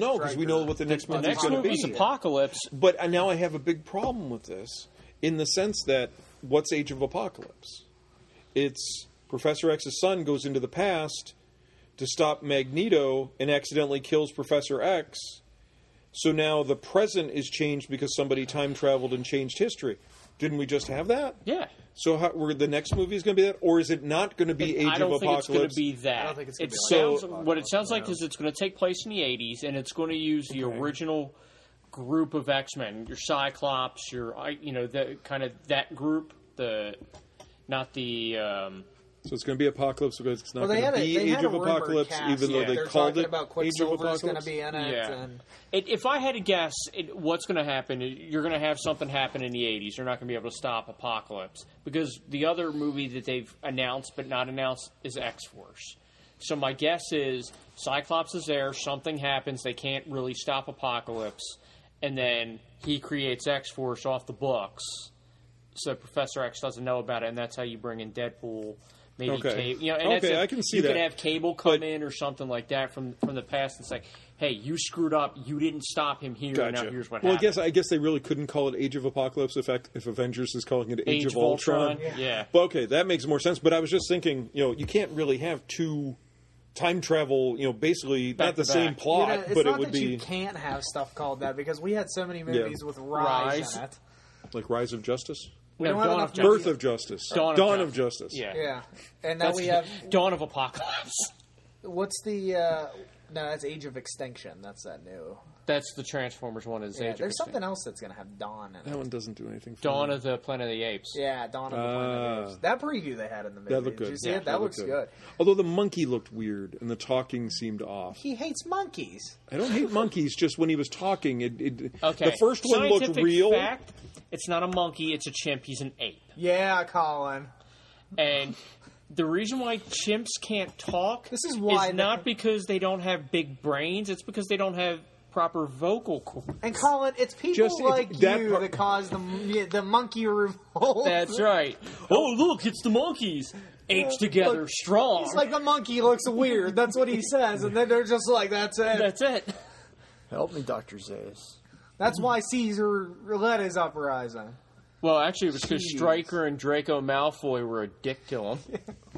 know because we know what the next The movie is next going to be. movie's Apocalypse. But uh, now I have a big problem with this in the sense that what's Age of Apocalypse? It's Professor X's son goes into the past to stop Magneto and accidentally kills Professor X. So now the present is changed because somebody time traveled and changed history. Didn't we just have that? Yeah. So how, were the next movie is going to be that, or is it not going to be Age I don't of think Apocalypse? it's going to be that. I don't think it's gonna it be like sounds, Age of what it sounds like Apocalypse, is it's going to take place in the eighties, and it's going to use the original group of X-Men, your Cyclops, your I- you know the kind of that group, the not the. Um, So it's going to be Apocalypse because it's not Well, they going had to a, be they Age had of a rumored Apocalypse, cast. even though Yeah. they They're called talking it about Age of Quicksilver's going to Apocalypse. be in it. Yeah. And It, if I had to guess, it, what's going to happen? You're going to have something happen in the eighties. You're not going to be able to stop Apocalypse because the other movie that they've announced but not announced is X-Force. So my guess is Cyclops is there. Something happens. They can't really stop Apocalypse, and then he creates X-Force off the books. So Professor X doesn't know about it, and that's how you bring in Deadpool. Maybe Okay. Cable, you know, and Okay, that's a- I can see you that. could have Cable come But- in or something like that from from the past and say, "Hey, you screwed up. You didn't stop him here. Gotcha. Now here's what well, I happened." guess I guess they really couldn't call it Age of Apocalypse if if Avengers is calling it Age, Age of of Ultron. Ultron, yeah. Yeah. But okay, that makes more sense. But I was just thinking, you know, you can't really have two time travel. You know, basically Back not the to same back. plot, you know, it's but not it would that be you can't have stuff called that because we had so many movies with Rise, Rise. in it. like Rise of Justice, We No, don't have Dawn enough of movies. Birth of Justice, Dawn of of Justice. Yeah. Yeah, and now That's we have Dawn of Apocalypse. what's the uh, no? That's Age of Extinction. That's that new. That's the Transformers one. Is Yeah, Age there's of something Extinction. else that's gonna have Dawn in it. That one doesn't do anything. For Dawn me. of the Planet of the Apes. Yeah, Dawn of the Planet of the Ah. Apes. That preview they had in the movie. That looked Did good. you see Yeah, it? That, looked looks good. Although the monkey looked weird and the talking seemed off. He hates monkeys. I don't hate monkeys. Just when he was talking, it, it Okay. the first one looked Scientific real. Fact, it's not a monkey. It's a chimp. He's an ape. Yeah, Colin. And the reason why chimps can't talk This is why is the- not because they don't have big brains. It's because they don't have proper vocal cords. And Colin, it's people Just if like that you part- that cause the yeah, the monkey revolt. That's right. Oh, look, it's the monkeys. Apes together, Look, strong. He's like, the monkey looks weird. That's what he says, and then they're just like, that's it. That's it. Help me, Doctor Zayas. That's why Caesar led his uprising. Well, actually, it was because Jeez. Stryker and Draco Malfoy were a dick to him.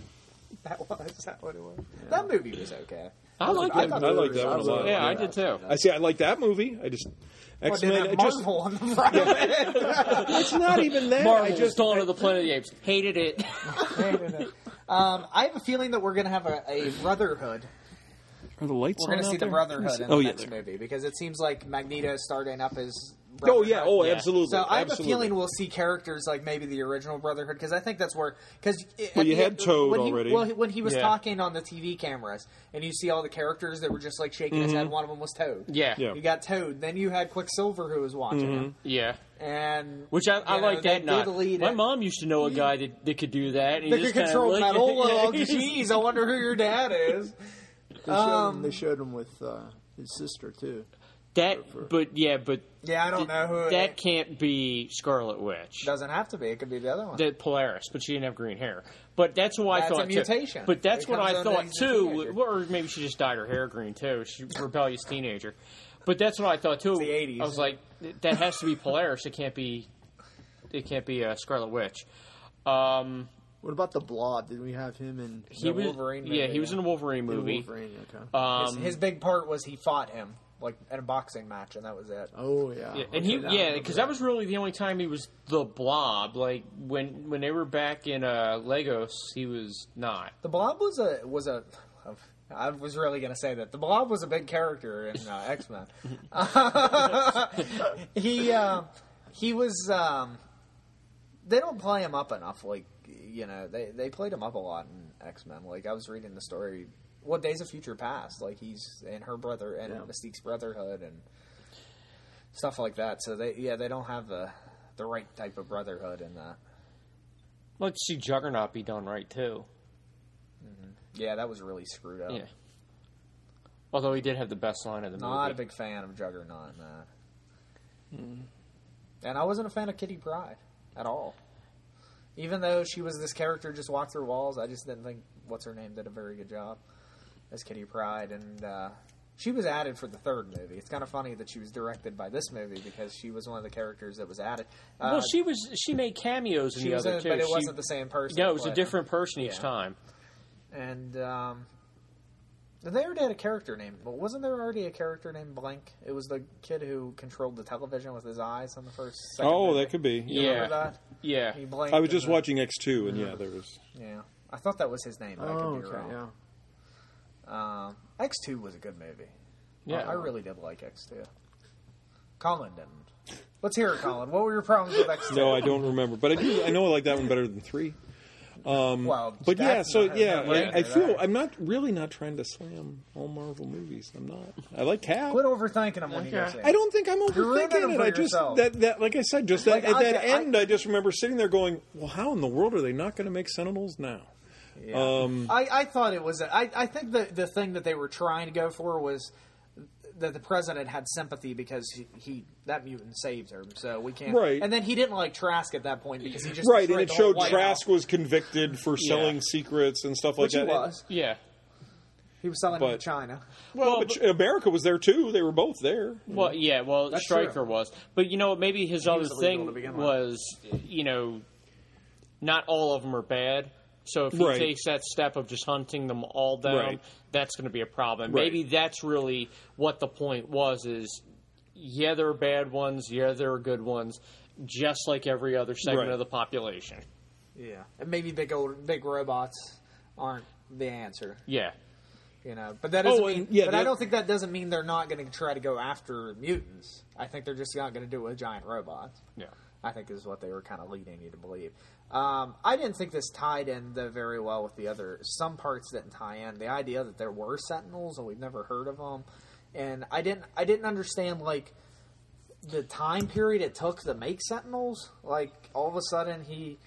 That was that what it was. That movie was okay. I like I that. thought I it like was- that one a lot. Yeah, I did too. I see. I like that movie. I just But X then Men. that It just Marvel on the front of it. it's not even that. Marvel's I just Dawn of the Planet of the Apes. Hated it. um, I have a feeling that we're going to have a, a Brotherhood. are the lights We're going on to out see the there? Brotherhood in Oh the yeah. next movie because it seems like Magneto is starting up his. Oh yeah. Oh, Yeah. absolutely. So I have absolutely. a feeling we'll see characters like maybe the original Brotherhood because I think that's where because Well, you had Toad when he, already. Well, when he was Yeah. talking on the T V cameras and you see all the characters that were just like shaking his head. One of them was Toad. Yeah. Yeah. You got Toad. Then you had Quicksilver who was watching him, Yeah. and Which I, I you know, like that. they Not. did lead My it. mom used to know a guy that, that could do that. And They he could just control kinda metal. like, Oh, jeez! I wonder who your dad is. They showed, him, they showed him with uh, his sister too. That, but yeah, but Yeah, I don't know who. that it can't be Scarlet Witch. doesn't have to be. It could be the other one. That Polaris, but she didn't have green hair. But that's who I That's a thought mutation. too. But that's It what comes I on thought as a too. teenager. Or maybe she just dyed her hair green too. She's a rebellious teenager. But that's what I thought too. It's the eighties. I was like, that has to be Polaris. It can't be. It can't be a Scarlet Witch. Um, What about the Blob? Did we have him in he The was. Wolverine yeah, movie, he was yeah. in a Wolverine in movie. Wolverine? Okay. Um, his, his big part was he fought him like in a boxing match, and that was it. oh yeah. Yeah, Okay, and he, now I yeah, remember because that was really the only time he was the Blob. Like when when they were back in uh, Lagos, he was not. The Blob was a was a. I was really going to say that the Blob was a big character in uh, X Men. he uh, he was. Um, they don't play him up enough. Like you know, they they played him up a lot in X Men. Like I was reading the story. What Days of Future Past? Like he's and her brother and Yeah. Mystique's brotherhood and stuff like that. So they yeah they don't have the the right type of brotherhood in that. Let's see Juggernaut be done right too. Yeah, that was really screwed up. Yeah. Although he did have the best line of the movie. Not a big fan of Juggernaut in that. And I wasn't a fan of Kitty Pryde at all. Even though she was this character just walked through walls, I just didn't think what's her name did a very good job as Kitty Pryde. And uh, She was added for the third movie. It's kind of funny that she was directed by this movie because she was one of the characters that was added. Uh, well, she was she made cameos in she the was other in, two, but it she, wasn't the same person. No, that it was a played different her. person each Yeah. time. And um, they already had a character named. Well, wasn't there already a character named Blink? It was the kid who controlled the television with his eyes on the first. Second Oh, movie. that could be. You Yeah. remember that? Yeah. He blinked I was and just the- watching X two, and yeah, there was. Yeah, I thought that was his name. But I Oh, could be okay, wrong. yeah. Um, X two was a good movie. Yeah. I really did like X two. Colin didn't. Let's hear it, Colin. What were your problems with X two? No, I don't remember, but I do. I know I like that one better than three. Well, But yeah, that's so not- yeah, no I, brainer I feel there. I'm not really not trying to slam all Marvel movies. I'm not. I like Cap. Quit overthinking them when you go Okay. see 'em. I don't think I'm You're ruining overthinking them it. for I just yourself. that that like I said, just that Like, at I- that I- end, I, just remember sitting there going, "Well, how in the world are they not going to make Sentinels now?" Yeah. Um, I, I thought it was. I, I think the the thing that they were trying to go for was that the president had sympathy because he, he that mutant saved her, so we can't. Right. And then he didn't like Trask at that point because he just right, and destroyed it the whole showed White Trask House, was convicted for Yeah. selling secrets and stuff like which he that. was. Yeah. He was selling them But- to China. Well, Well, but America was there too. They were both there. Well, yeah, well, That's Stryker true. was. But, you know, maybe his He other was illegal thing to begin with. was, you know, not all of them are bad. So if he Right. takes that step of just hunting them all down, Right. that's going to be a problem. Right. Maybe that's really what the point was is, yeah, there are bad ones, yeah, there are good ones, just like every other segment Right. of the population. Yeah, and maybe big old big robots aren't the answer. Yeah. You know, but that doesn't Oh, and- mean. yeah, but that- I don't think that doesn't mean they're not going to try to go after mutants. I think they're just not going to do it with giant robots. Yeah. I think is what they were kind of leading you to believe. Um, I didn't think this tied in though very well with the other. Some parts didn't tie in. The idea that there were Sentinels and we've never heard of them, and I didn't. I didn't understand like the time period it took to make Sentinels. Like all of a sudden he.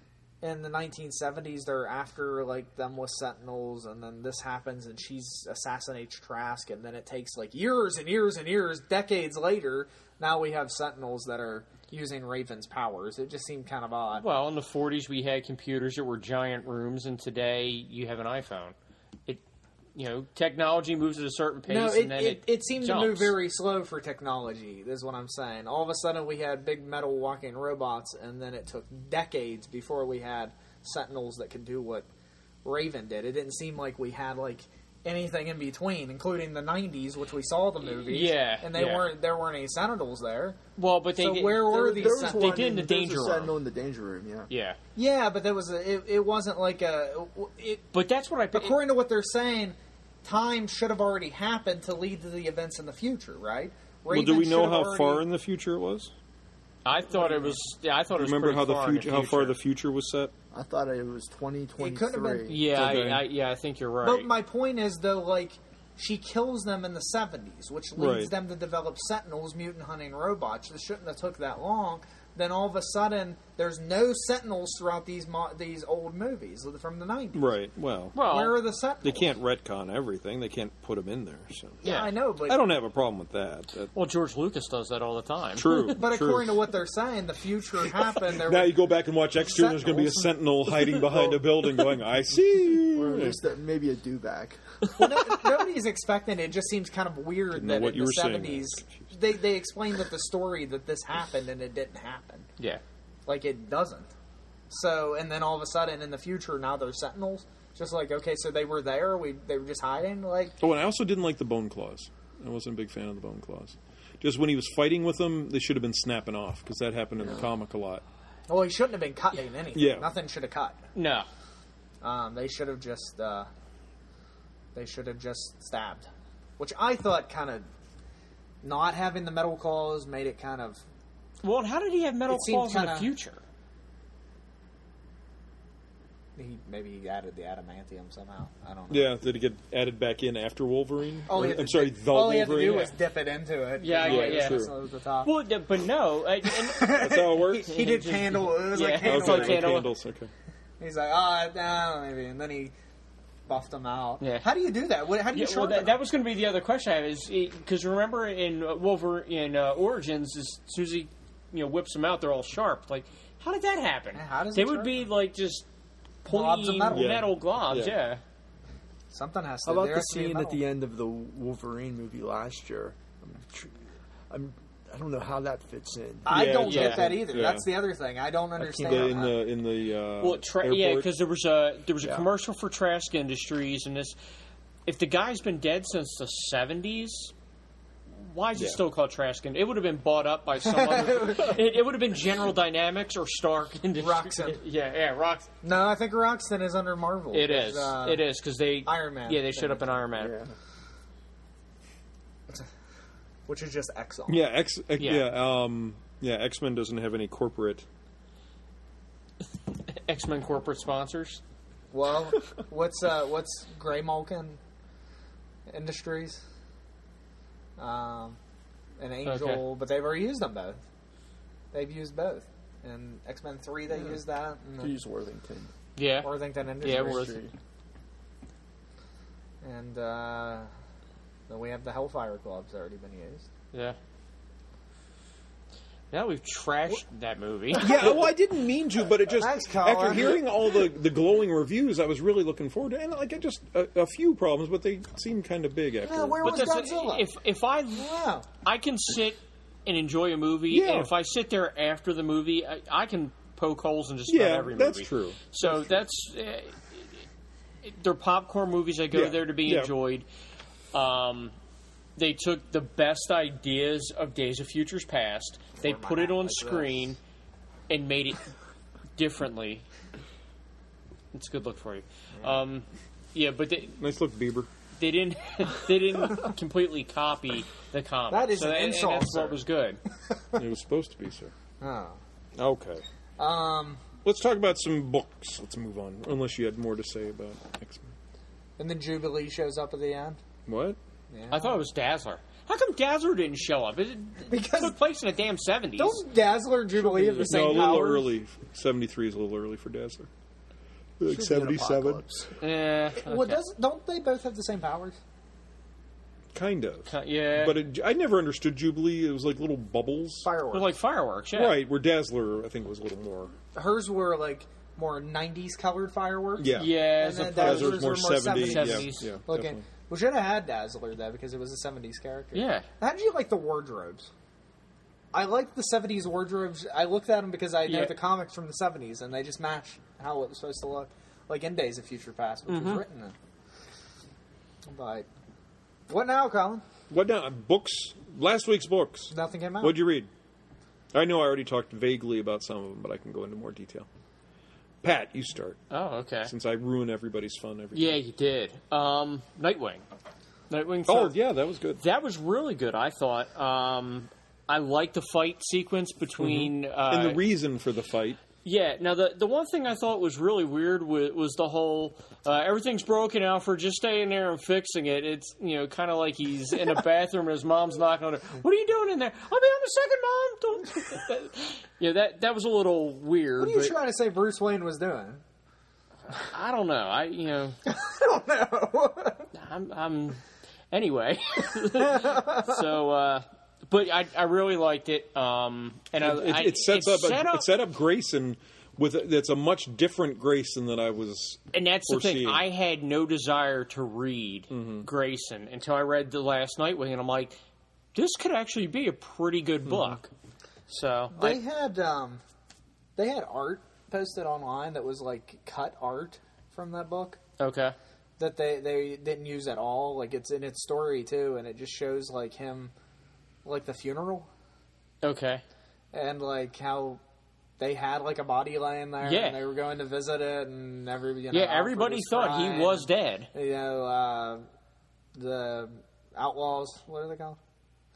In the nineteen seventies, they're after like them with Sentinels, and then this happens, and she assassinates Trask, and then it takes like years and years and years, decades later. Now we have Sentinels that are using Raven's powers. It just seemed kind of odd. Well, in the forties, we had computers that were giant rooms, and today you have an iPhone. It, you know, technology moves at a certain pace, No, it, and then it, it, it seemed jumps. to move very slow for technology, is what I'm saying. All of a sudden we had big metal walking robots, and then it took decades before we had Sentinels that could do what Raven did. It didn't seem like we had, like, anything in between, including the nineties, which we saw the movies. Yeah, And they yeah. weren't there weren't any Sentinels there. Well, but they So did- where were There, these there was Sentinels? They one did in the there was danger a room. Sentinel in the danger room, yeah. Yeah, Yeah, but there was a, it, it wasn't like a... It, but that's what I. according to what they're saying, time should have already happened to lead to the events in the future, right? Well, do we Raven know should have how already- far in the future it was? I thought it was. Yeah, I thought it was. Remember pretty how the far in future, how far future. the future was set? I thought it was twenty It could have been- twenty-three. Yeah, Okay. I, I, yeah, I think you're right. But my point is, though, like, she kills them in the seventies, which leads Right. them to develop Sentinels, mutant hunting robots. This shouldn't have took that long. Then all of a sudden, there's no Sentinels throughout these mo- these old movies from the nineties. Right. Well, well, Where are the Sentinels? they can't retcon everything. They can't put them in there. So Yeah, Yeah. I know, but I don't have a problem with that. That- well, George Lucas does that all the time. true. but true. according to what they're saying, the future happened. There Now were- you go back and watch X two, and there's going to be a sentinel hiding behind a building, going, "I see Or you." at least that, maybe a dewback. well, no, nobody's expecting it. It just seems kind of weird know that what in you the were saying. seventies they they explained that the story that this happened and it didn't happen. Yeah. Like it doesn't. So and then all of a sudden in the future now they're Sentinels. Just like okay, so they were there. We they were just hiding. Like Oh, and I also didn't like the bone claws. I wasn't a big fan of the bone claws. Just when he was fighting with them, they should have been snapping off because that happened in the comic a lot. well, he shouldn't have been cutting anything. Yeah. Nothing should have cut. No. Um, they should have just uh, they should have just stabbed, which I thought kind of not having the metal claws made it kind of. Well, and how did he have metal It seemed claws in the kinda- future? He maybe he added the adamantium somehow. I don't know. Yeah, did it get added back in after Wolverine? All he Or- had I'm to sorry, do- the all he had to Wolverine. do was dip it into it. Yeah, You know, yeah, yeah. just over the top. Well, d- but no. I, and, That's how it works. he did candle. It was Yeah, like it's candle. like Okay, like candle. candles. Okay. He's like, ah, oh, no, maybe, and then he buffed them out. Yeah. How do you do that? What, how do you yeah, well, sharpen that, them? that was going to be the other question I have is because remember in uh, Wolverine in uh, Origins, as soon as he you know whips them out, they're all sharp. Like, how did that happen? Yeah, how does they it would sharpen? be like just Globs pointy of metal. Yeah. metal globs. Yeah. Yeah. Something has to. How about there the has to be a scene at medal. the end of the Wolverine movie last year? I'm, tr- I'm I don't know how that fits in. I Yeah, don't yeah. get that either. Yeah. That's the other thing. I don't understand. The, in that. the in the uh, Well, tra- airport. yeah, because there was a there was a Yeah. commercial for Trask Industries, and this. If the guy's been dead since the seventies, why is it Yeah. still called Trask? It would have been bought up by some other. it, it would have been General Dynamics or Stark Industries. Roxxon. Yeah, yeah, Roxxon. No, I think Roxxon is under Marvel. It 'cause, is. uh, it is because they Iron Man. Yeah, they showed up in Iron Man. Yeah. Which is just Exxon. yeah, X, X- Yeah. yeah, um, yeah. X Men doesn't have any corporate. X Men corporate sponsors. Well, what's uh, what's Grey Malkin Industries? Um, and Angel, Okay. but they've already used them both. They've used both. In X Men Three, they used that. And To the use Worthington. Yeah. Worthington Industries. Yeah, Worth- And uh, then we have the Hellfire Club's already been used. Yeah. Now we've trashed that movie. Yeah, well, I didn't mean to, but it just Thanks, Colin. after hearing all the, the glowing reviews, I was really looking forward to. And like, I just a, a few problems, but they seemed kind of big after. Yeah, where But was that's Godzilla? if if I yeah. I can sit and enjoy a movie, Yeah. and if I sit there after the movie, I, I can poke holes in just about Yeah, every movie. that's true. So that's, uh, they're popcorn movies. I go Yeah, there to be yeah. enjoyed. Um, they took the best ideas of Days of Futures Past. They Format put it on like screen and made it differently. It's a good look for you. Um, yeah, but they, Nice look, Bieber. they didn't they didn't completely copy the comic. That is so an and- and insult, that's sir. what was good. It was supposed to be, sir. Oh. Okay. Um, Let's talk about some books. Let's move on. Unless you had more to say about X Men. and then Jubilee shows up at the end. What? Yeah. I thought it was Dazzler. How come Dazzler didn't show up? It, it Because- took place in the damn seventies. Don't Dazzler and Jubilee have the same No, a little powers? early. seventy-three is a little early for Dazzler. Like Should be an seventy-seven. apocalypse. Eh, Well, okay. does don't they both have the same powers? Kind of. Uh, yeah, But it, I never understood Jubilee. It was like little bubbles. Fireworks. they're like fireworks. Yeah, Right, where Dazzler, I think, was a little more. Hers were like more nineties colored fireworks. Yeah. Yeah, And as then opposed- Dazzler's Dazzler's more were more seventy. seventies. Yeah, seventies. yeah, Looking. definitely. We should have had Dazzler though because it was a seventies character. yeah. How did you like the wardrobes? I liked the seventies wardrobes. I looked at them because I know Yeah. the comics from the seventies, and they just match how it was supposed to look, like in Days of Future Past, which Mm-hmm. was written in. But what now, Colin? What now? Books? Last week's books. Nothing came out. What'd you read? I know I already talked vaguely about some of them, but I can go into more detail. Pat, you start, Oh, okay. since I ruin everybody's fun every Yeah, time. you did. Um, Nightwing. Nightwing. Oh, for- yeah, that was good. That was really good. I thought. Um, I liked the fight sequence between. Uh, And the reason for the fight. Yeah. Now, the the one thing I thought was really weird was, was the whole uh, everything's broken, Alfred. Just stay in there and fixing it. It's you know kind of like he's in a bathroom and his mom's knocking on it. What are you doing in there? I'll be on the second, mom. Don't. Yeah, that that was a little weird. What are you but trying to say Bruce Wayne was doing? I don't know. I you know I don't know. I'm I'm anyway. so. uh But I, I really liked it, um, and I, It, I, it sets up, set a, it set up Grayson with a, that's a much different Grayson than I was. and that's the thing. foreseeing. I had no desire to read Grayson until I read the last Nightwing, and I'm like, this could actually be a pretty good book. So They I, had um, they had art posted online that was like cut art from that book okay, that they they didn't use at all. Like it's in its story too, and it just shows like him, like the funeral, okay, and like how they had like a body laying there, Yeah. and they were going to visit it, and every you know, yeah. Alfred Everybody was thought crying, he was dead. You know, uh, the Outlaws. What are they called?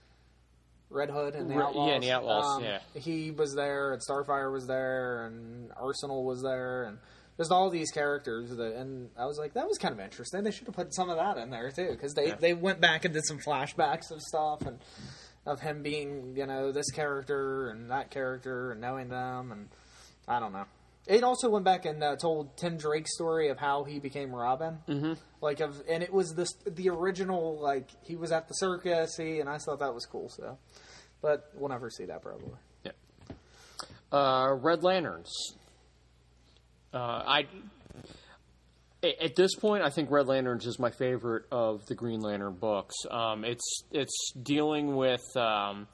Red Hood and the Re- Outlaws. yeah, and the Outlaws, Um, yeah. He was there, and Starfire was there, and Arsenal was there, and just all these characters. That, and I was like, that was kind of interesting. They should have put some of that in there too, because they, Yeah. they went back and did some flashbacks of stuff and of him being, you know, this character and that character and knowing them, and I don't know. It also went back and uh, told Tim Drake's story of how he became Robin. Mm-hmm. Like of, and it was this the original. Like he was at the circus, he, and I thought that was cool. So, but we'll never see that probably. Yeah. Uh, Red Lanterns. Uh, I At this point, I think Red Lanterns is my favorite of the Green Lantern books. Um, it's it's dealing with um,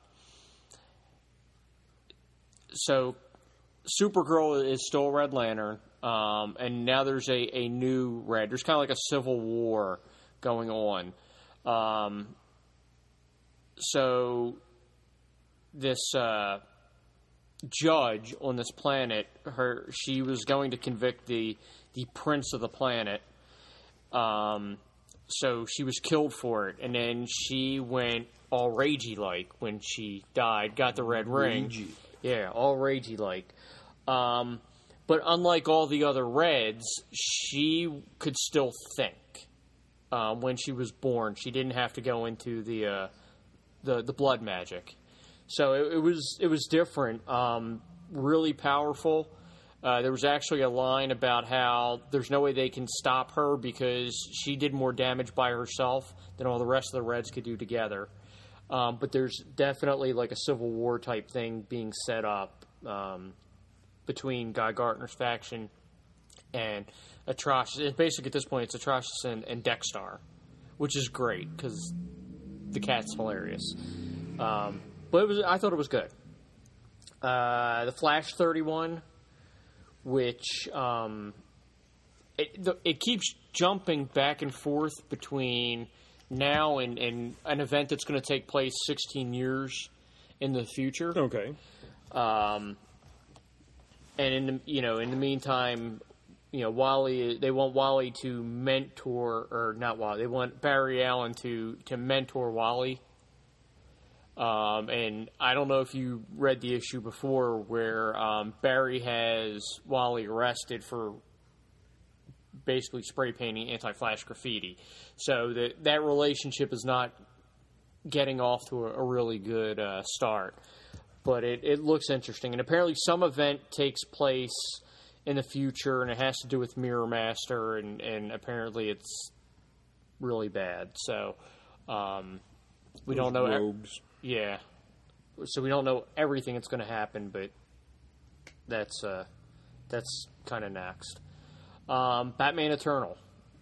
so Supergirl is still Red Lantern, um, and now there's a, a new Red. There's kind of like a civil war going on. Um, so this uh, judge on this planet, her she was going to convict the the prince of the planet. Um, so she was killed for it, and then she went all ragey like when she died, got the red ring. Ragey. Yeah, all ragey like. Um, but unlike all the other Reds, she could still think. Um, when she was born, she didn't have to go into the uh, the the blood magic. So it, it was it was different. Um, really powerful. Uh, there was actually a line about how there's no way they can stop her because she did more damage by herself than all the rest of the Reds could do together. Um, but there's definitely like a Civil War type thing being set up um, between Guy Gardner's faction and Atrocitus. And basically, at this point, it's Atrocitus and, and Dexter, which is great because the cat's hilarious. Um, but it was, I thought it was good. Uh, the Flash thirty-one. Which um, it the, it keeps jumping back and forth between now and, and an event that's going to take place sixteen years in the future. Okay. Um, and in the, you know, in the meantime, you know, Wally they want Wally to mentor, or not Wally, they want Barry Allen to to mentor Wally. Um, and I don't know if you read the issue before where um, Barry has Wally arrested for basically spray painting anti-Flash graffiti. So that that relationship is not getting off to a, a really good uh, start. But it, it looks interesting. And apparently some event takes place in the future, and it has to do with Mirror Master, and, and apparently it's really bad. So um, we Those don't know... rogues. Yeah. So we don't know everything that's going to happen, but that's uh, that's kind of next. Um, Batman Eternal.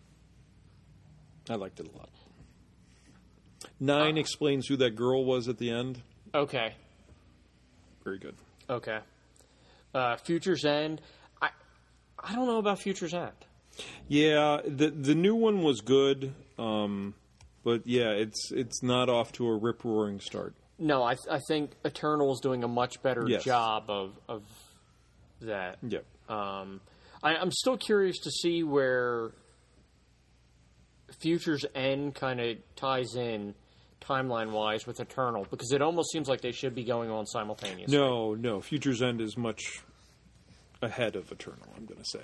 I liked it a lot. Nine uh, explains who that girl was at the end. Okay. Very good. Okay. Uh, Future's End. I I don't know about Future's End. Yeah, the the new one was good. Um, But yeah, it's it's not off to a rip roaring start. No, I I think Eternal is doing a much better yes. job of of that. Yep. Um, I, I'm still curious to see where Future's End kind of ties in timeline wise with Eternal, because it almost seems like they should be going on simultaneously. No, no, Future's End is much ahead of Eternal, I'm going to say.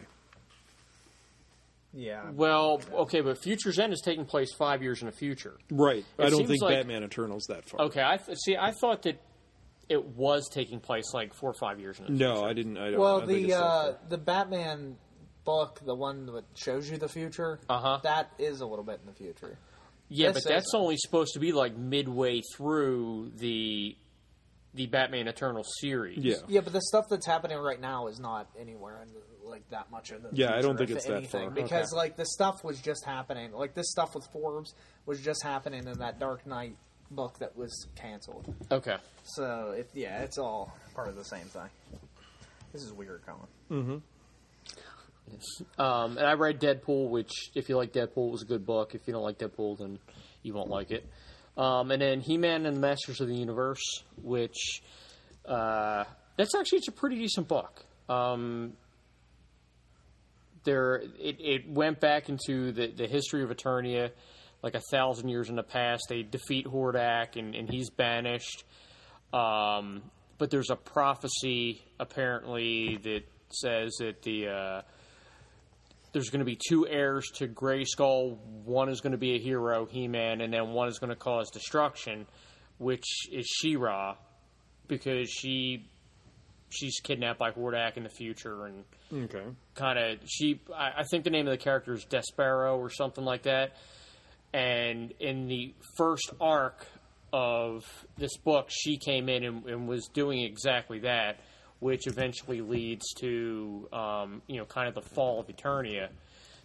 Yeah. Well, okay, but Future's End is taking place five years in the future. Right. It I don't seems think like, Batman Eternal's that far. Okay, I th- see. I thought that it was taking place like four or five years in the no, future. I didn't. I don't. Well, I think the it's that uh, far. the Batman book, the one that shows you the future, Uh-huh. that is a little bit in the future. Yeah, This but that's is- only supposed to be like midway through the the Batman Eternal series. Yeah. Yeah, but the stuff that's happening right now is not anywhere in the, like that much of the Yeah, I future, don't think if it's that anything, far. because Okay. like the stuff was just happening. Like this stuff with Forbes was just happening in that Dark Knight book that was canceled. Okay. So if yeah, it's all part of the same thing. This is weird, Colin. Um, and I read Deadpool, which, if you like Deadpool, was a good book. If you don't like Deadpool, then you won't like it. Um, and then He-Man and the Masters of the Universe, which uh, that's actually it's a pretty decent book. Um, there, it, it went back into the, the history of Eternia, like a thousand years in the past. They defeat Hordak, and, and he's banished. Um, but there's a prophecy, apparently, that says that the uh, there's going to be two heirs to Grayskull. One is going to be a hero, He-Man, and then one is going to cause destruction, which is She-Ra, because she she's kidnapped by Hordak in the future, and Okay. kind of she. I, I think the name of the character is Despero or something like that. And in the first arc of this book, she came in and, and was doing exactly that, which eventually leads to, um, you know, kind of the fall of Eternia.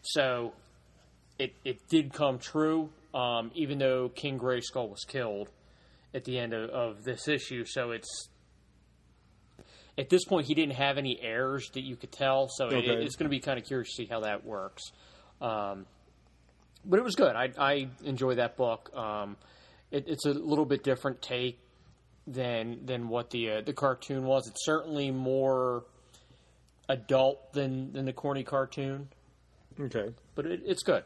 So it it did come true, um, even though King Grayskull was killed at the end of, of this issue. So it's at this point he didn't have any heirs that you could tell. So Okay. it, it's going to be kind of curious to see how that works. Um, but it was good. I, I enjoy that book. Um, it, it's a little bit different take than than what the uh, the cartoon was. It's certainly more adult than than the corny cartoon, Okay. but it, it's good.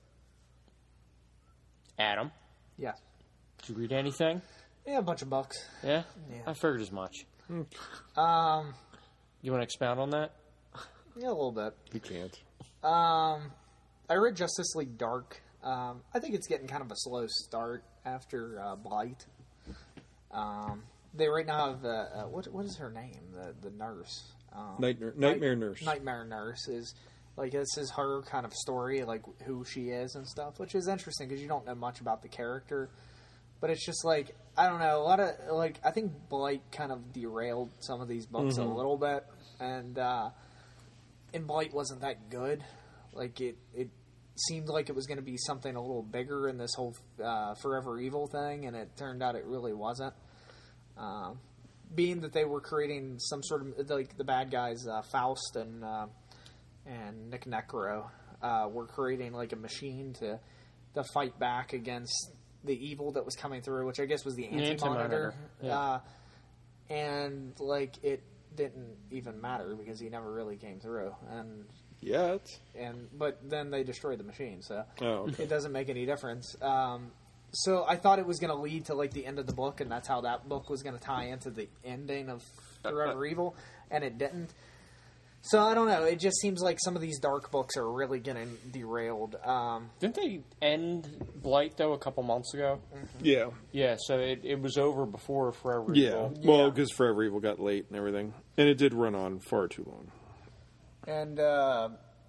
Adam, Yeah. did you read anything? Yeah, a bunch of books. Yeah, Yeah. I figured as much. Um, You want to expound on that? yeah, a little bit. You can't. Um, I read Justice League Dark. Um, I think it's getting kind of a slow start after uh, Blight. Um, they right now have uh, uh, what what is her name? The the nurse. Um, Nightmare, Nightmare Nurse. Nightmare Nurse is like this is her kind of story, like who she is and stuff, which is interesting because you don't know much about the character. But it's just like I don't know a lot of like I think Blight kind of derailed some of these books Mm-hmm. a little bit, and uh, and Blight wasn't that good. Like it it seemed like it was going to be something a little bigger in this whole uh, Forever Evil thing, and it turned out it really wasn't. Um, being that they were creating some sort of like the bad guys, uh, Faust and uh, and Nick Necro, uh, were creating like a machine to to fight back against the evil that was coming through, which I guess was the Anti-Monitor. Anti-Monitor, yeah. Uh, and like it didn't even matter because he never really came through, and Yet. and but then they destroyed the machine, so Oh, okay. it doesn't make any difference. Um, so I thought it was going to lead to like the end of the book, and that's how that book was going to tie into the ending of Forever Evil, and it didn't. So I don't know. It just seems like some of these dark books are really getting derailed. Um, Didn't they end Blight though a couple months ago? Yeah. Yeah, so it, it was over before Forever Yeah. Evil. Well, Yeah. because Forever Evil got late and everything. And it did run on far too long. and uh,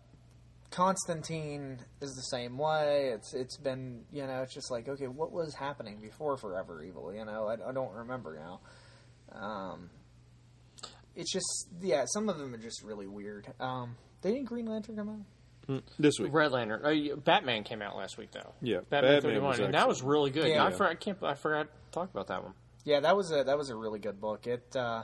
Constantine is the same way. It's it's been you know it's just like okay, what was happening before Forever Evil? You know, I, I don't remember now. Um, it's just yeah, some of them are just really weird. Um, they didn't Green Lantern come out? This week. Red Lantern. Uh, Batman came out last week though. Yeah, Batman, Batman thirty-one, was and that was really good. Yeah. I, for, I can't. I forgot to talk about that one. Yeah, that was a that was a really good book. It uh,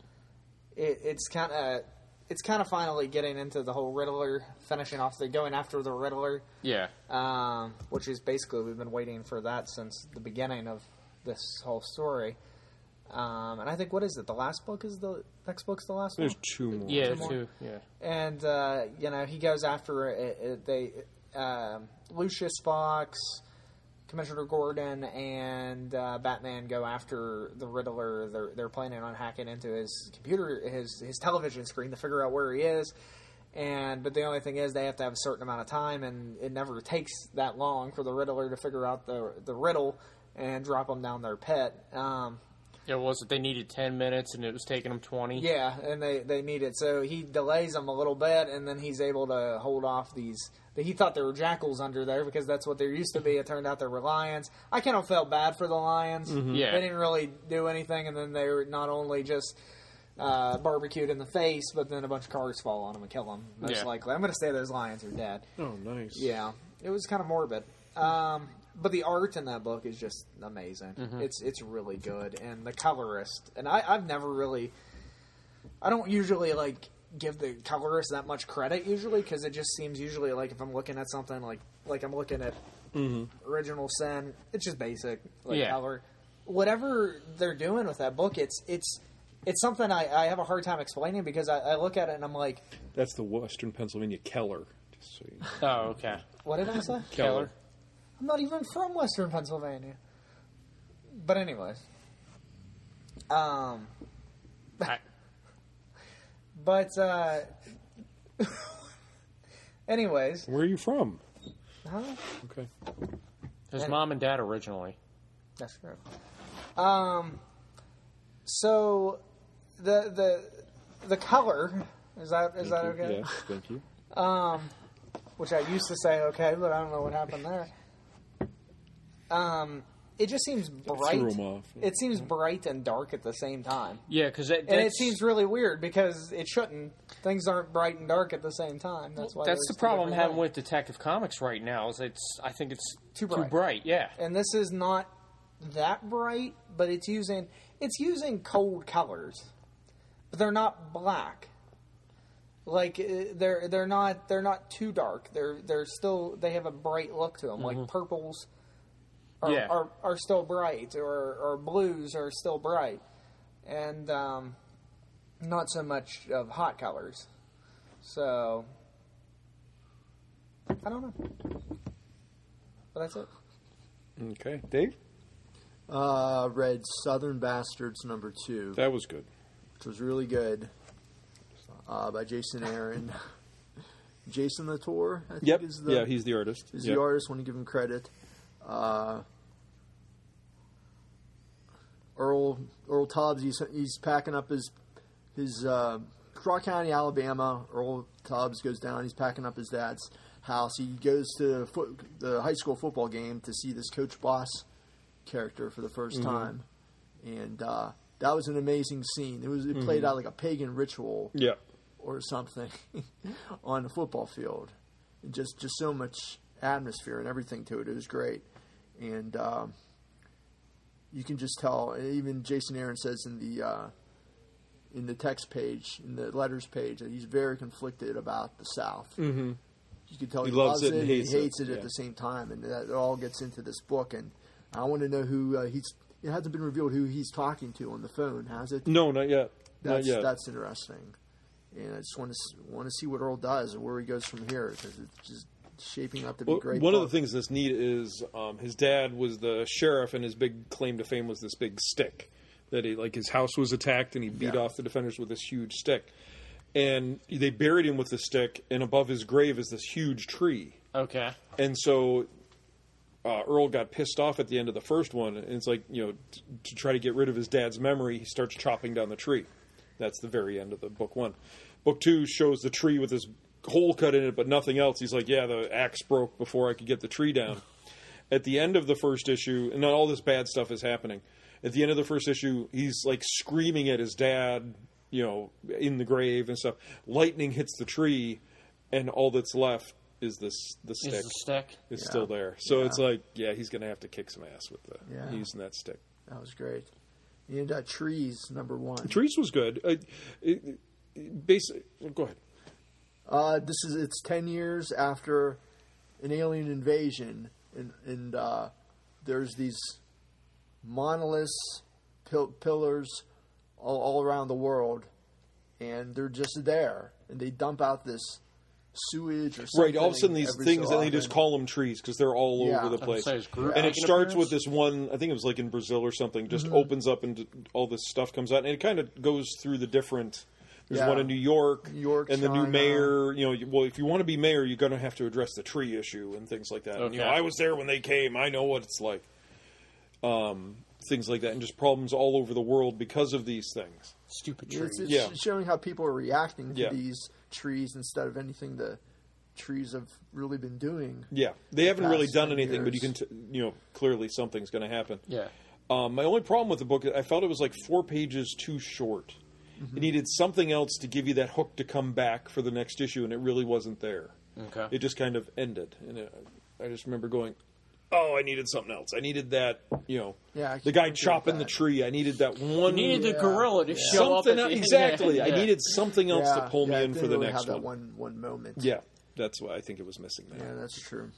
it it's kind of it's kind of finally getting into the whole Riddler, finishing off the going after the Riddler, Yeah. um, which is basically we've been waiting for that since the beginning of this whole story. Um, and I think what is it? The last book is the next book's the last There's one. two more. Yeah, Two more? too. Yeah. And uh, you know he goes after it, it, they um Lucius Fox, Commissioner Gordon, and uh, Batman go after the Riddler. They're they're planning on hacking into his computer, his his television screen to figure out where he is. And but the only thing is they have to have a certain amount of time, and it never takes that long for the Riddler to figure out the the riddle and drop him down their pit. Um, Yeah, was it they needed ten minutes and it was taking them twenty? Yeah, and they, they need it. So he delays them a little bit, and then he's able to hold off these. He thought there were jackals under there because that's what there used to be. It turned out there were lions. I kind of felt bad for the lions. Yeah. They didn't really do anything, and then they were not only just uh, barbecued in the face, but then a bunch of cars fall on them and kill them, most Yeah. likely. I'm going to say those lions are dead. Oh, nice. Yeah, it was kind of morbid. Um, but the art in that book is just amazing. It's it's really good, and the colorist. And I, I've never really, I don't usually like give the colorist that much credit usually because it just seems usually like if I'm looking at something like like I'm looking at Original Sin, it's just basic like Yeah. color. Whatever they're doing with that book, it's it's it's something I, I have a hard time explaining because I, I look at it and I'm like, That's the Western Pennsylvania Keller. Just so you know. Oh, okay. what did I say? Keller. I'm not even from Western Pennsylvania. But anyways. Um I, but uh anyways, Where are you from? huh? Okay. his mom and dad originally. That's true. Um so the the the color is that is that Thank you. okay? Yes, thank you. Um which I used to say okay, but I don't know what happened there. Um it just seems bright. Threw 'em off. It seems bright and dark at the same time. Yeah, because And it seems really weird because it shouldn't. Things aren't bright and dark at the same time. That's why. that's there's the two problem I'm different having things. with Detective Comics right now. Is it's I think it's Too bright. bright. Yeah. And this is not that bright, but it's using it's using cold colors, but they're not black. Like uh, they're they're not they're not too dark. They're they're still they have a bright look to them. Like purples are, Yeah. are are still bright, or or blues are still bright, and um, not so much of hot colors. So I don't know, but that's it. Okay, Dave. Uh, read Southern Bastards number two, That was good. which was really good, uh, by Jason Aaron. Jason Latour, I think Yep. is the yeah, he's the artist. is Yep. the artist. Want to give him credit. Uh, Earl Earl Tubbs, he's he's packing up his his uh, Craw County, Alabama. Earl Tubbs goes down. He's packing up his dad's house. He goes to foot, the high school football game to see this Coach Boss character for the 1st Mm-hmm. time, and uh, that was an amazing scene. It was it played out like a pagan ritual Yeah. or something on the football field. And just just so much atmosphere and everything to it. It was great, and um, you can just tell. Even Jason Aaron says in the uh, in the text page, in the letters page, that he's very conflicted about the South. Mm-hmm. You can tell He he, loves loves it it and and he hates it. hates it, at Yeah. the same time, and that it all gets into this book. And I want to know who uh, he's. It hasn't been revealed who he's talking to on the phone, has it? No, not yet. That's not yet. that's interesting, and I just want to want to see what Earl does and where he goes from here, because it's just shaping up to be Well, great. one of the book. things that's neat is um, his dad was the sheriff, and his big claim to fame was this big stick that he like his house was attacked, and he beat Yeah. off the defenders with this huge stick, and they buried him with the stick, and above his grave is this huge tree, Okay. and so. Uh, Earl got pissed off at the end of the first one, and it's like, you know, t- to try to get rid of his dad's memory, he starts chopping down the tree. That's the very end of the book one. Book two shows the tree with this hole cut in it, but nothing else. He's like, yeah, the axe broke before I could get the tree down. At the end of the first issue, and all this bad stuff is happening. At the end of the first issue, he's like screaming at his dad, you know, in the grave and stuff. Lightning hits the tree, and all that's left is this the stick. Is the stick? It's Yeah. still there. So Yeah. it's like, yeah, he's going to have to kick some ass with the, Yeah. using that stick. That was great. And uh, Trees number one. Trees was good. Uh, it, it, basic, go ahead. Uh, this is it's ten years after an alien invasion, and and uh, there's these monoliths, pil- pillars all, all around the world, and they're just there, and they dump out this sewage or something. Right, all of a sudden these every things, so and they just often. call them trees because they're all Yeah. over the I'm place. saying, is Groot And it making an starts with appearance? this one, I think it was like in Brazil or something, just Mm-hmm. opens up and all this stuff comes out. And it kind of goes through the different... There's Yeah. one in New York, New York, and the new China. mayor. You know, you- well, if you want to be mayor, you're going to have to address the tree issue and things like that. And, you know, Okay. I was there when they came. I know what it's like. Um, things like that, and just problems all over the world because of these things. Stupid It's, trees. it's Yeah. showing how people are reacting to Yeah. these trees instead of anything the trees have really been doing. Yeah, they haven't really past done ten anything, but you can, years. t- you know, clearly something's going to happen. Yeah. Um, my only problem with the book, I felt it was like four pages too short. Mm-hmm. It needed something else to give you that hook to come back for the next issue, and it really wasn't there. Okay. It just kind of ended, and it, I just remember going, "Oh, I needed something else. I needed that, you know, Yeah, I the can guy agree with chopping the that. tree. I needed that one. You needed the Yeah. gorilla to Yeah. show up. something At else. the, Exactly. Yeah. I needed something else Yeah, to pull yeah, me it in for didn't the really next have one. that one one moment. Yeah, that's why I think it was missing there. Yeah, that's true.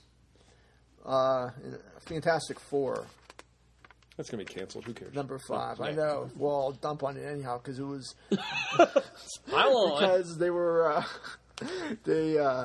Uh, Fantastic Four, That's gonna be canceled. Who cares? number five. I Yeah. know. Well, I'll dump on it anyhow because it was Pile on. because they were uh, they uh,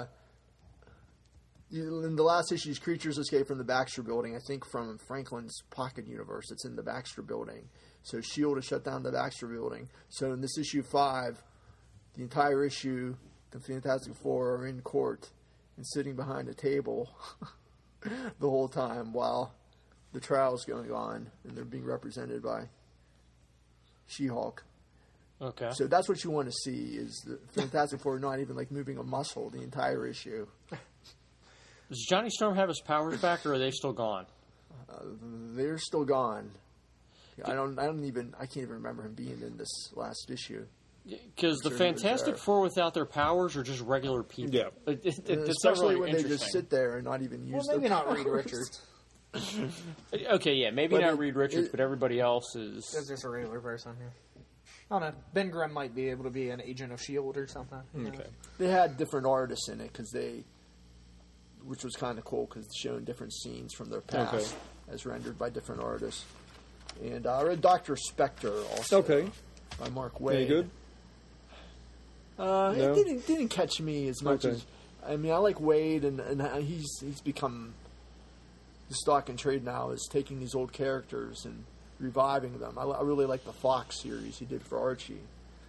you- in the last issue's creatures escape from the Baxter Building. I think from Franklin's Pocket Universe. It's in the Baxter Building. So S H I E L D has shut down the Baxter Building. So in this issue five, the entire issue, the Fantastic Four are in court and sitting behind a table the whole time while the trial's going on, and they're being represented by She-Hulk. Okay. So that's what you want to see, is the Fantastic Four not even like moving a muscle the entire issue. Does Johnny Storm have his powers back, or are they still gone? uh, they're still gone. I don't. I don't even. I can't even remember him being in this last issue. Because the sure Fantastic Four without their powers are just regular people. Yeah. It, it, it, Especially really when they just sit there and not even use. Well, maybe their not Reed powers. Richards. Okay, yeah, maybe But not it- Reed Richards, it- but everybody else is. That's just a regular person. Yeah. I don't know. Ben Grimm might be able to be an agent of S H I E L D or something. you know. Okay. They had different artists in it because they, which was kind of cool because showing different scenes from their past Okay. as rendered by different artists. And uh, I read Doctor Spectre also. Okay. By Mark Waid. Any good? Uh, No? It didn't didn't catch me as much Okay. as. I mean, I like Wade, and, and he's he's become the stock and trade now is taking these old characters and reviving them. I, I really like the Fox series he did for Archie.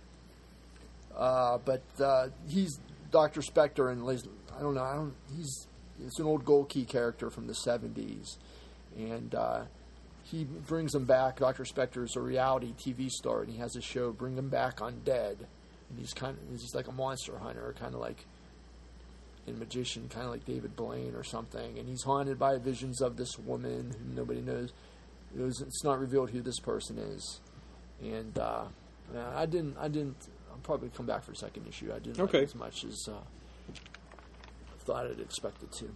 Uh, but uh, he's Doctor Spectre, and Liz, I don't know. I don't. He's it's an old Gold Key character from the seventies, and uh, he brings him back. Doctor Spectre is a reality T V star, and he has a show, Bring Him Back Undead, and he's kind of he's like a monster hunter, kind of like a magician, kind of like David Blaine or something, and he's haunted by visions of this woman who nobody knows. It was, it's not revealed who this person is, and uh, yeah, I didn't. I didn't. I'll probably come back for a second issue. I didn't Okay. like it as much as uh, I thought I'd expected to.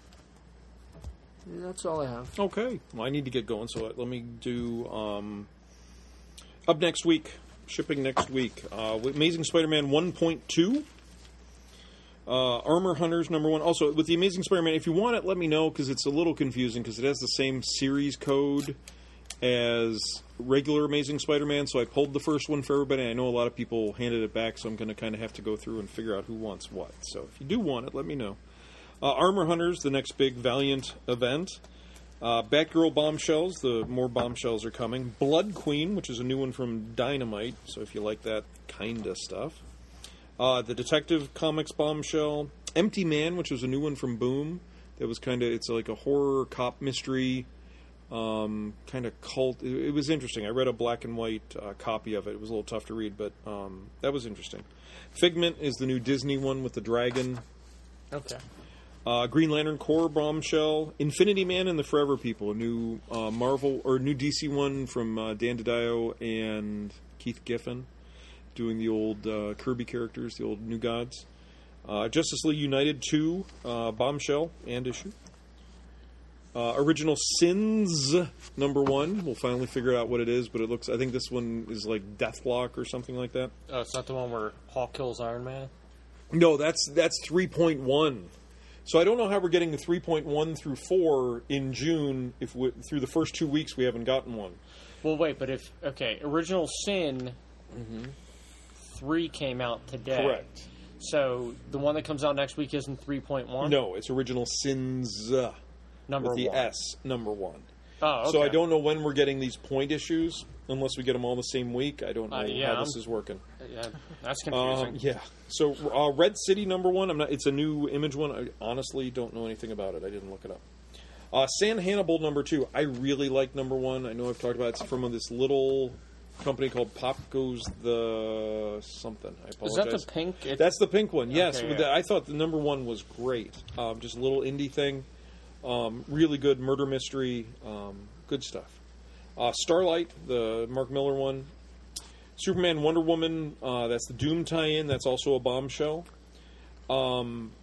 Yeah, that's all I have. Okay. Well, I need to get going, so let me do. Um, up next week, shipping next week. Uh, Amazing Spider-Man one point two. Uh, Armor Hunters number one. Also, with the Amazing Spider-Man, if you want it, let me know because it's a little confusing because it has the same series code as regular Amazing Spider-Man. So I pulled the first one for everybody. I know a lot of people handed it back, so I'm going to kind of have to go through and figure out who wants what. So if you do want it, let me know. Uh, Armor Hunters, the next big Valiant event. Uh, Batgirl Bombshells, the more bombshells are coming. Blood Queen, which is a new one from Dynamite. So if you like that kind of stuff. Uh, the Detective Comics bombshell, Empty Man, which was a new one from Boom. That was kind of, it's like a horror cop mystery, um, kind of cult. It, it was interesting. I read a black and white uh, copy of it. It was a little tough to read, but um, that was interesting. Figment is the new Disney one with the dragon. Okay. Uh, Green Lantern Corps bombshell, Infinity Man and the Forever People, a new uh, Marvel or new D C one from uh, Dan DiDio and Keith Giffen. Doing the old uh, Kirby characters, the old New Gods. Uh, Justice League United two, uh, bombshell and issue. Uh, Original Sins number one. We'll finally figure out what it is, but it looks. I think this one is like Deathlock or something like that. Oh, it's not the one where Hulk kills Iron Man? No, that's that's three point one. So I don't know how we're getting the three point one through four in June. If we, through the first two weeks we haven't gotten one. Well, wait, but if okay, Original Sin. Mm-hmm. Three came out today. Correct. So the one that comes out next week isn't three point one? No, it's Original Sins uh, Number with the one. S, number one. Oh, okay. So I don't know when we're getting these point issues, unless we get them all the same week. I don't know Uh, yeah, how this I'm- is working. Yeah, that's confusing. Um, yeah. So uh, Red City number one. I'm not. It's a new Image one. I honestly don't know anything about it. I didn't look it up. Uh, San Hannibal number two. I really like number one. I know I've talked about it. It's from this little company called Pop Goes the something. I Is apologize. that the pink? It, That's the pink one. Yes, Okay, with yeah. the- I thought the number one was great. Um, just a little indie thing. Um, really good murder mystery. Um, good stuff. Uh, Starlight, the Mark Miller one. Superman, Wonder Woman. Uh, that's the Doom tie-in. That's also a bombshell. Um,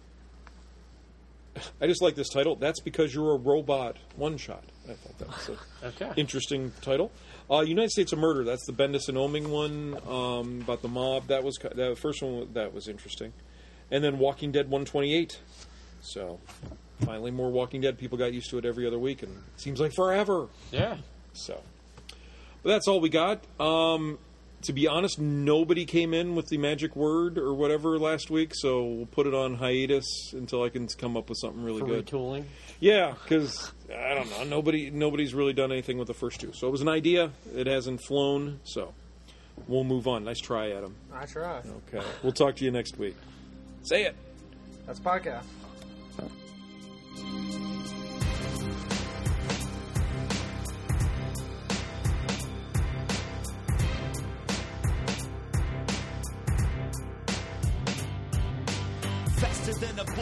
I just like this title. That's Because You're a Robot one-shot. I thought that was a okay. interesting title. Uh, United States of Murder. That's the Bendis and Oming one um, about the mob. That was the first one. That was interesting. And then Walking Dead one twenty-eight. So finally, more Walking Dead. People got used to it every other week, and it seems like forever. Yeah. So, but that's all we got. Um, to be honest, nobody came in with the magic word or whatever last week, so we'll put it on hiatus until I can come up with something really For good. retooling. Yeah, because I don't know, nobody nobody's really done anything with the first two. So it was an idea. It hasn't flown. So we'll move on. Nice try, Adam. I try. Okay, we'll talk to you next week. Say it. That's podcast. Faster than a bullet leaping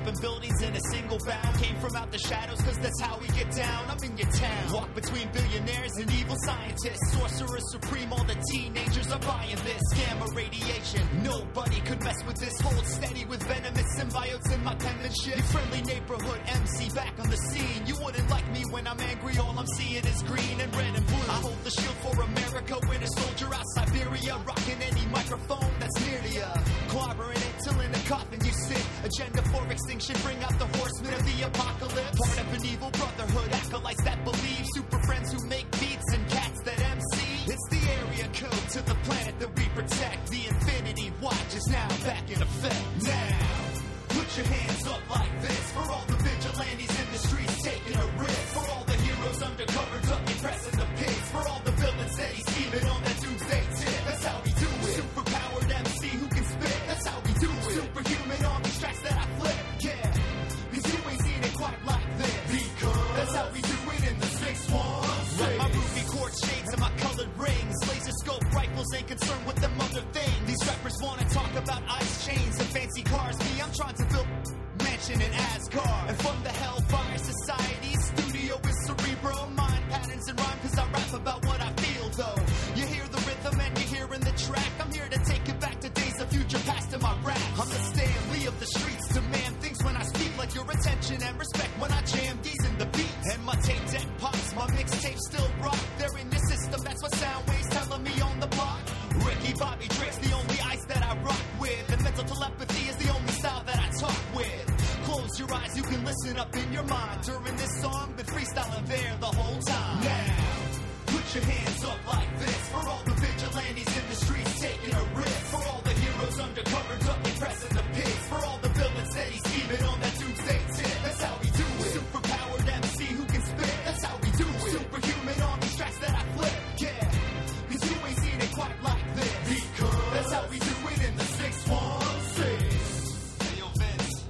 jumping buildings in a single bound. Came from out the shadows, cause that's how we get down. I'm in your town. Walk between billionaires and evil scientists. Sorcerer supreme, all the teenagers are buying this. Gamma radiation, nobody could mess with this. Hold steady with venomous symbiotes in my penmanship. Your friendly neighborhood M C back on the scene. You wouldn't like me when I'm angry, all I'm seeing is green and red and blue. I hold the shield for America, winter soldier out Siberia. Rocking any microphone that's near to ya. Clobbering it till in a coffin you sit. Agenda for extinction, bring out the horsemen of the apocalypse. Part of an evil brotherhood, acolytes that believe. Super friends who make beats and cats that M C. It's the area code to the planet that we protect. The Infinity Watch is now back in effect. Now, put your hands up like this. For all the vigilantes in the streets taking a risk. For all the heroes undercover ducking, pressing the pits. For all the villains that he's scheming on that doomsday tip. That's how we do it. Superpowered M C who can spit. That's how we do it. Superhuman on these tracks that I flip. Yeah, cause you ain't seen it quite like this. Because that's how we do it in the six one six. Like my ruby quartz shades and my colored rings. Laser scope rifles ain't concerned with them other things. These rappers wanna talk about ice chains and fancy cars. Me, I'm trying to build mansion in Asgard. And from the Hellfire Society, studio is cerebral. Mind patterns and rhyme, cause I rap about what I feel though. You hear the rhythm and you're hearing the track. I'm here to take it back to days of future past in my rap. I'm the Stan Lee of the streets, demand things when I speak. Like your attention and respect when I jam these in the beat. And my tape deck pops, my mixtape still rock. They're in your system, that's what Soundwave's telling me on the block. Ricky Bobby Drake's the only ice that I rock with. And mental telepathy is the only style that I talk with. Close your eyes, you can listen up in your mind. During this song, been freestyling there the whole time. Now, put your hands up like this. For all the vigilantes in the streets taking a risk. For all the heroes undercover ducking, pressing the pits. For all the villains that he's scheming on that doomsday tip. That's how we do it. Superpowered M C who can spit. That's how we do it. Superhuman on these tracks that I flip. Yeah, cause you ain't seen it quite like this. Because that's how we do it in the six one six. Hey yo Vince,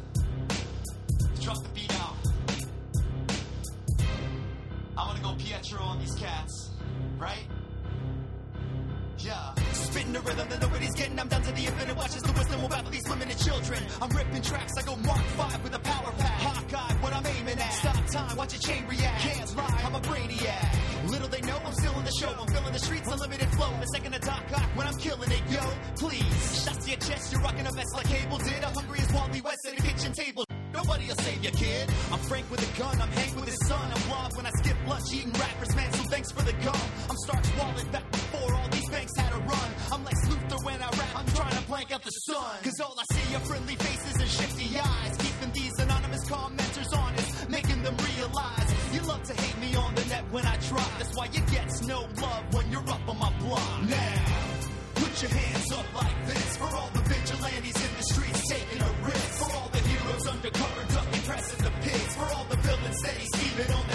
drop the beat out. I wanna go Pietro on these cats, right? Yeah. Spitting the rhythm that nobody's getting. I'm down to the infinite. Watches the wisdom will battle these women and children. I'm ripping tracks. I go Mark five with a power pack. Hawkeye, what I'm aiming at. Stop time, watch a chain react. Can't lie, I'm a brainiac. Little they know, I'm still in the show. I'm filling the streets, unlimited flow. The second of Doc Ock when I'm killing it, yo. Please, shots to your chest. You're rocking a vest like Cable did. I'm hungry as Wally West at a kitchen table. Nobody'll save you, kid. I'm Frank with a gun. I'm Hank with his son. I'm Rob when I skip lunch, eating rappers, man. So thanks for the gum. I'm Starch Wallet back before all these banks had a run. I'm Lex Luthor when I rap. I'm trying to blank out the sun. Cause all I see are friendly faces and shifty eyes. Keeping these anonymous commenters honest, making them realize you love to hate me on the net when I try. That's why you get no love when you're up on my block. Now, put your hands up like this. For all the vigilantes in the streets taking a risk. For all the heroes undercover ducking, pressing the pits. For all the villains that he's scheming on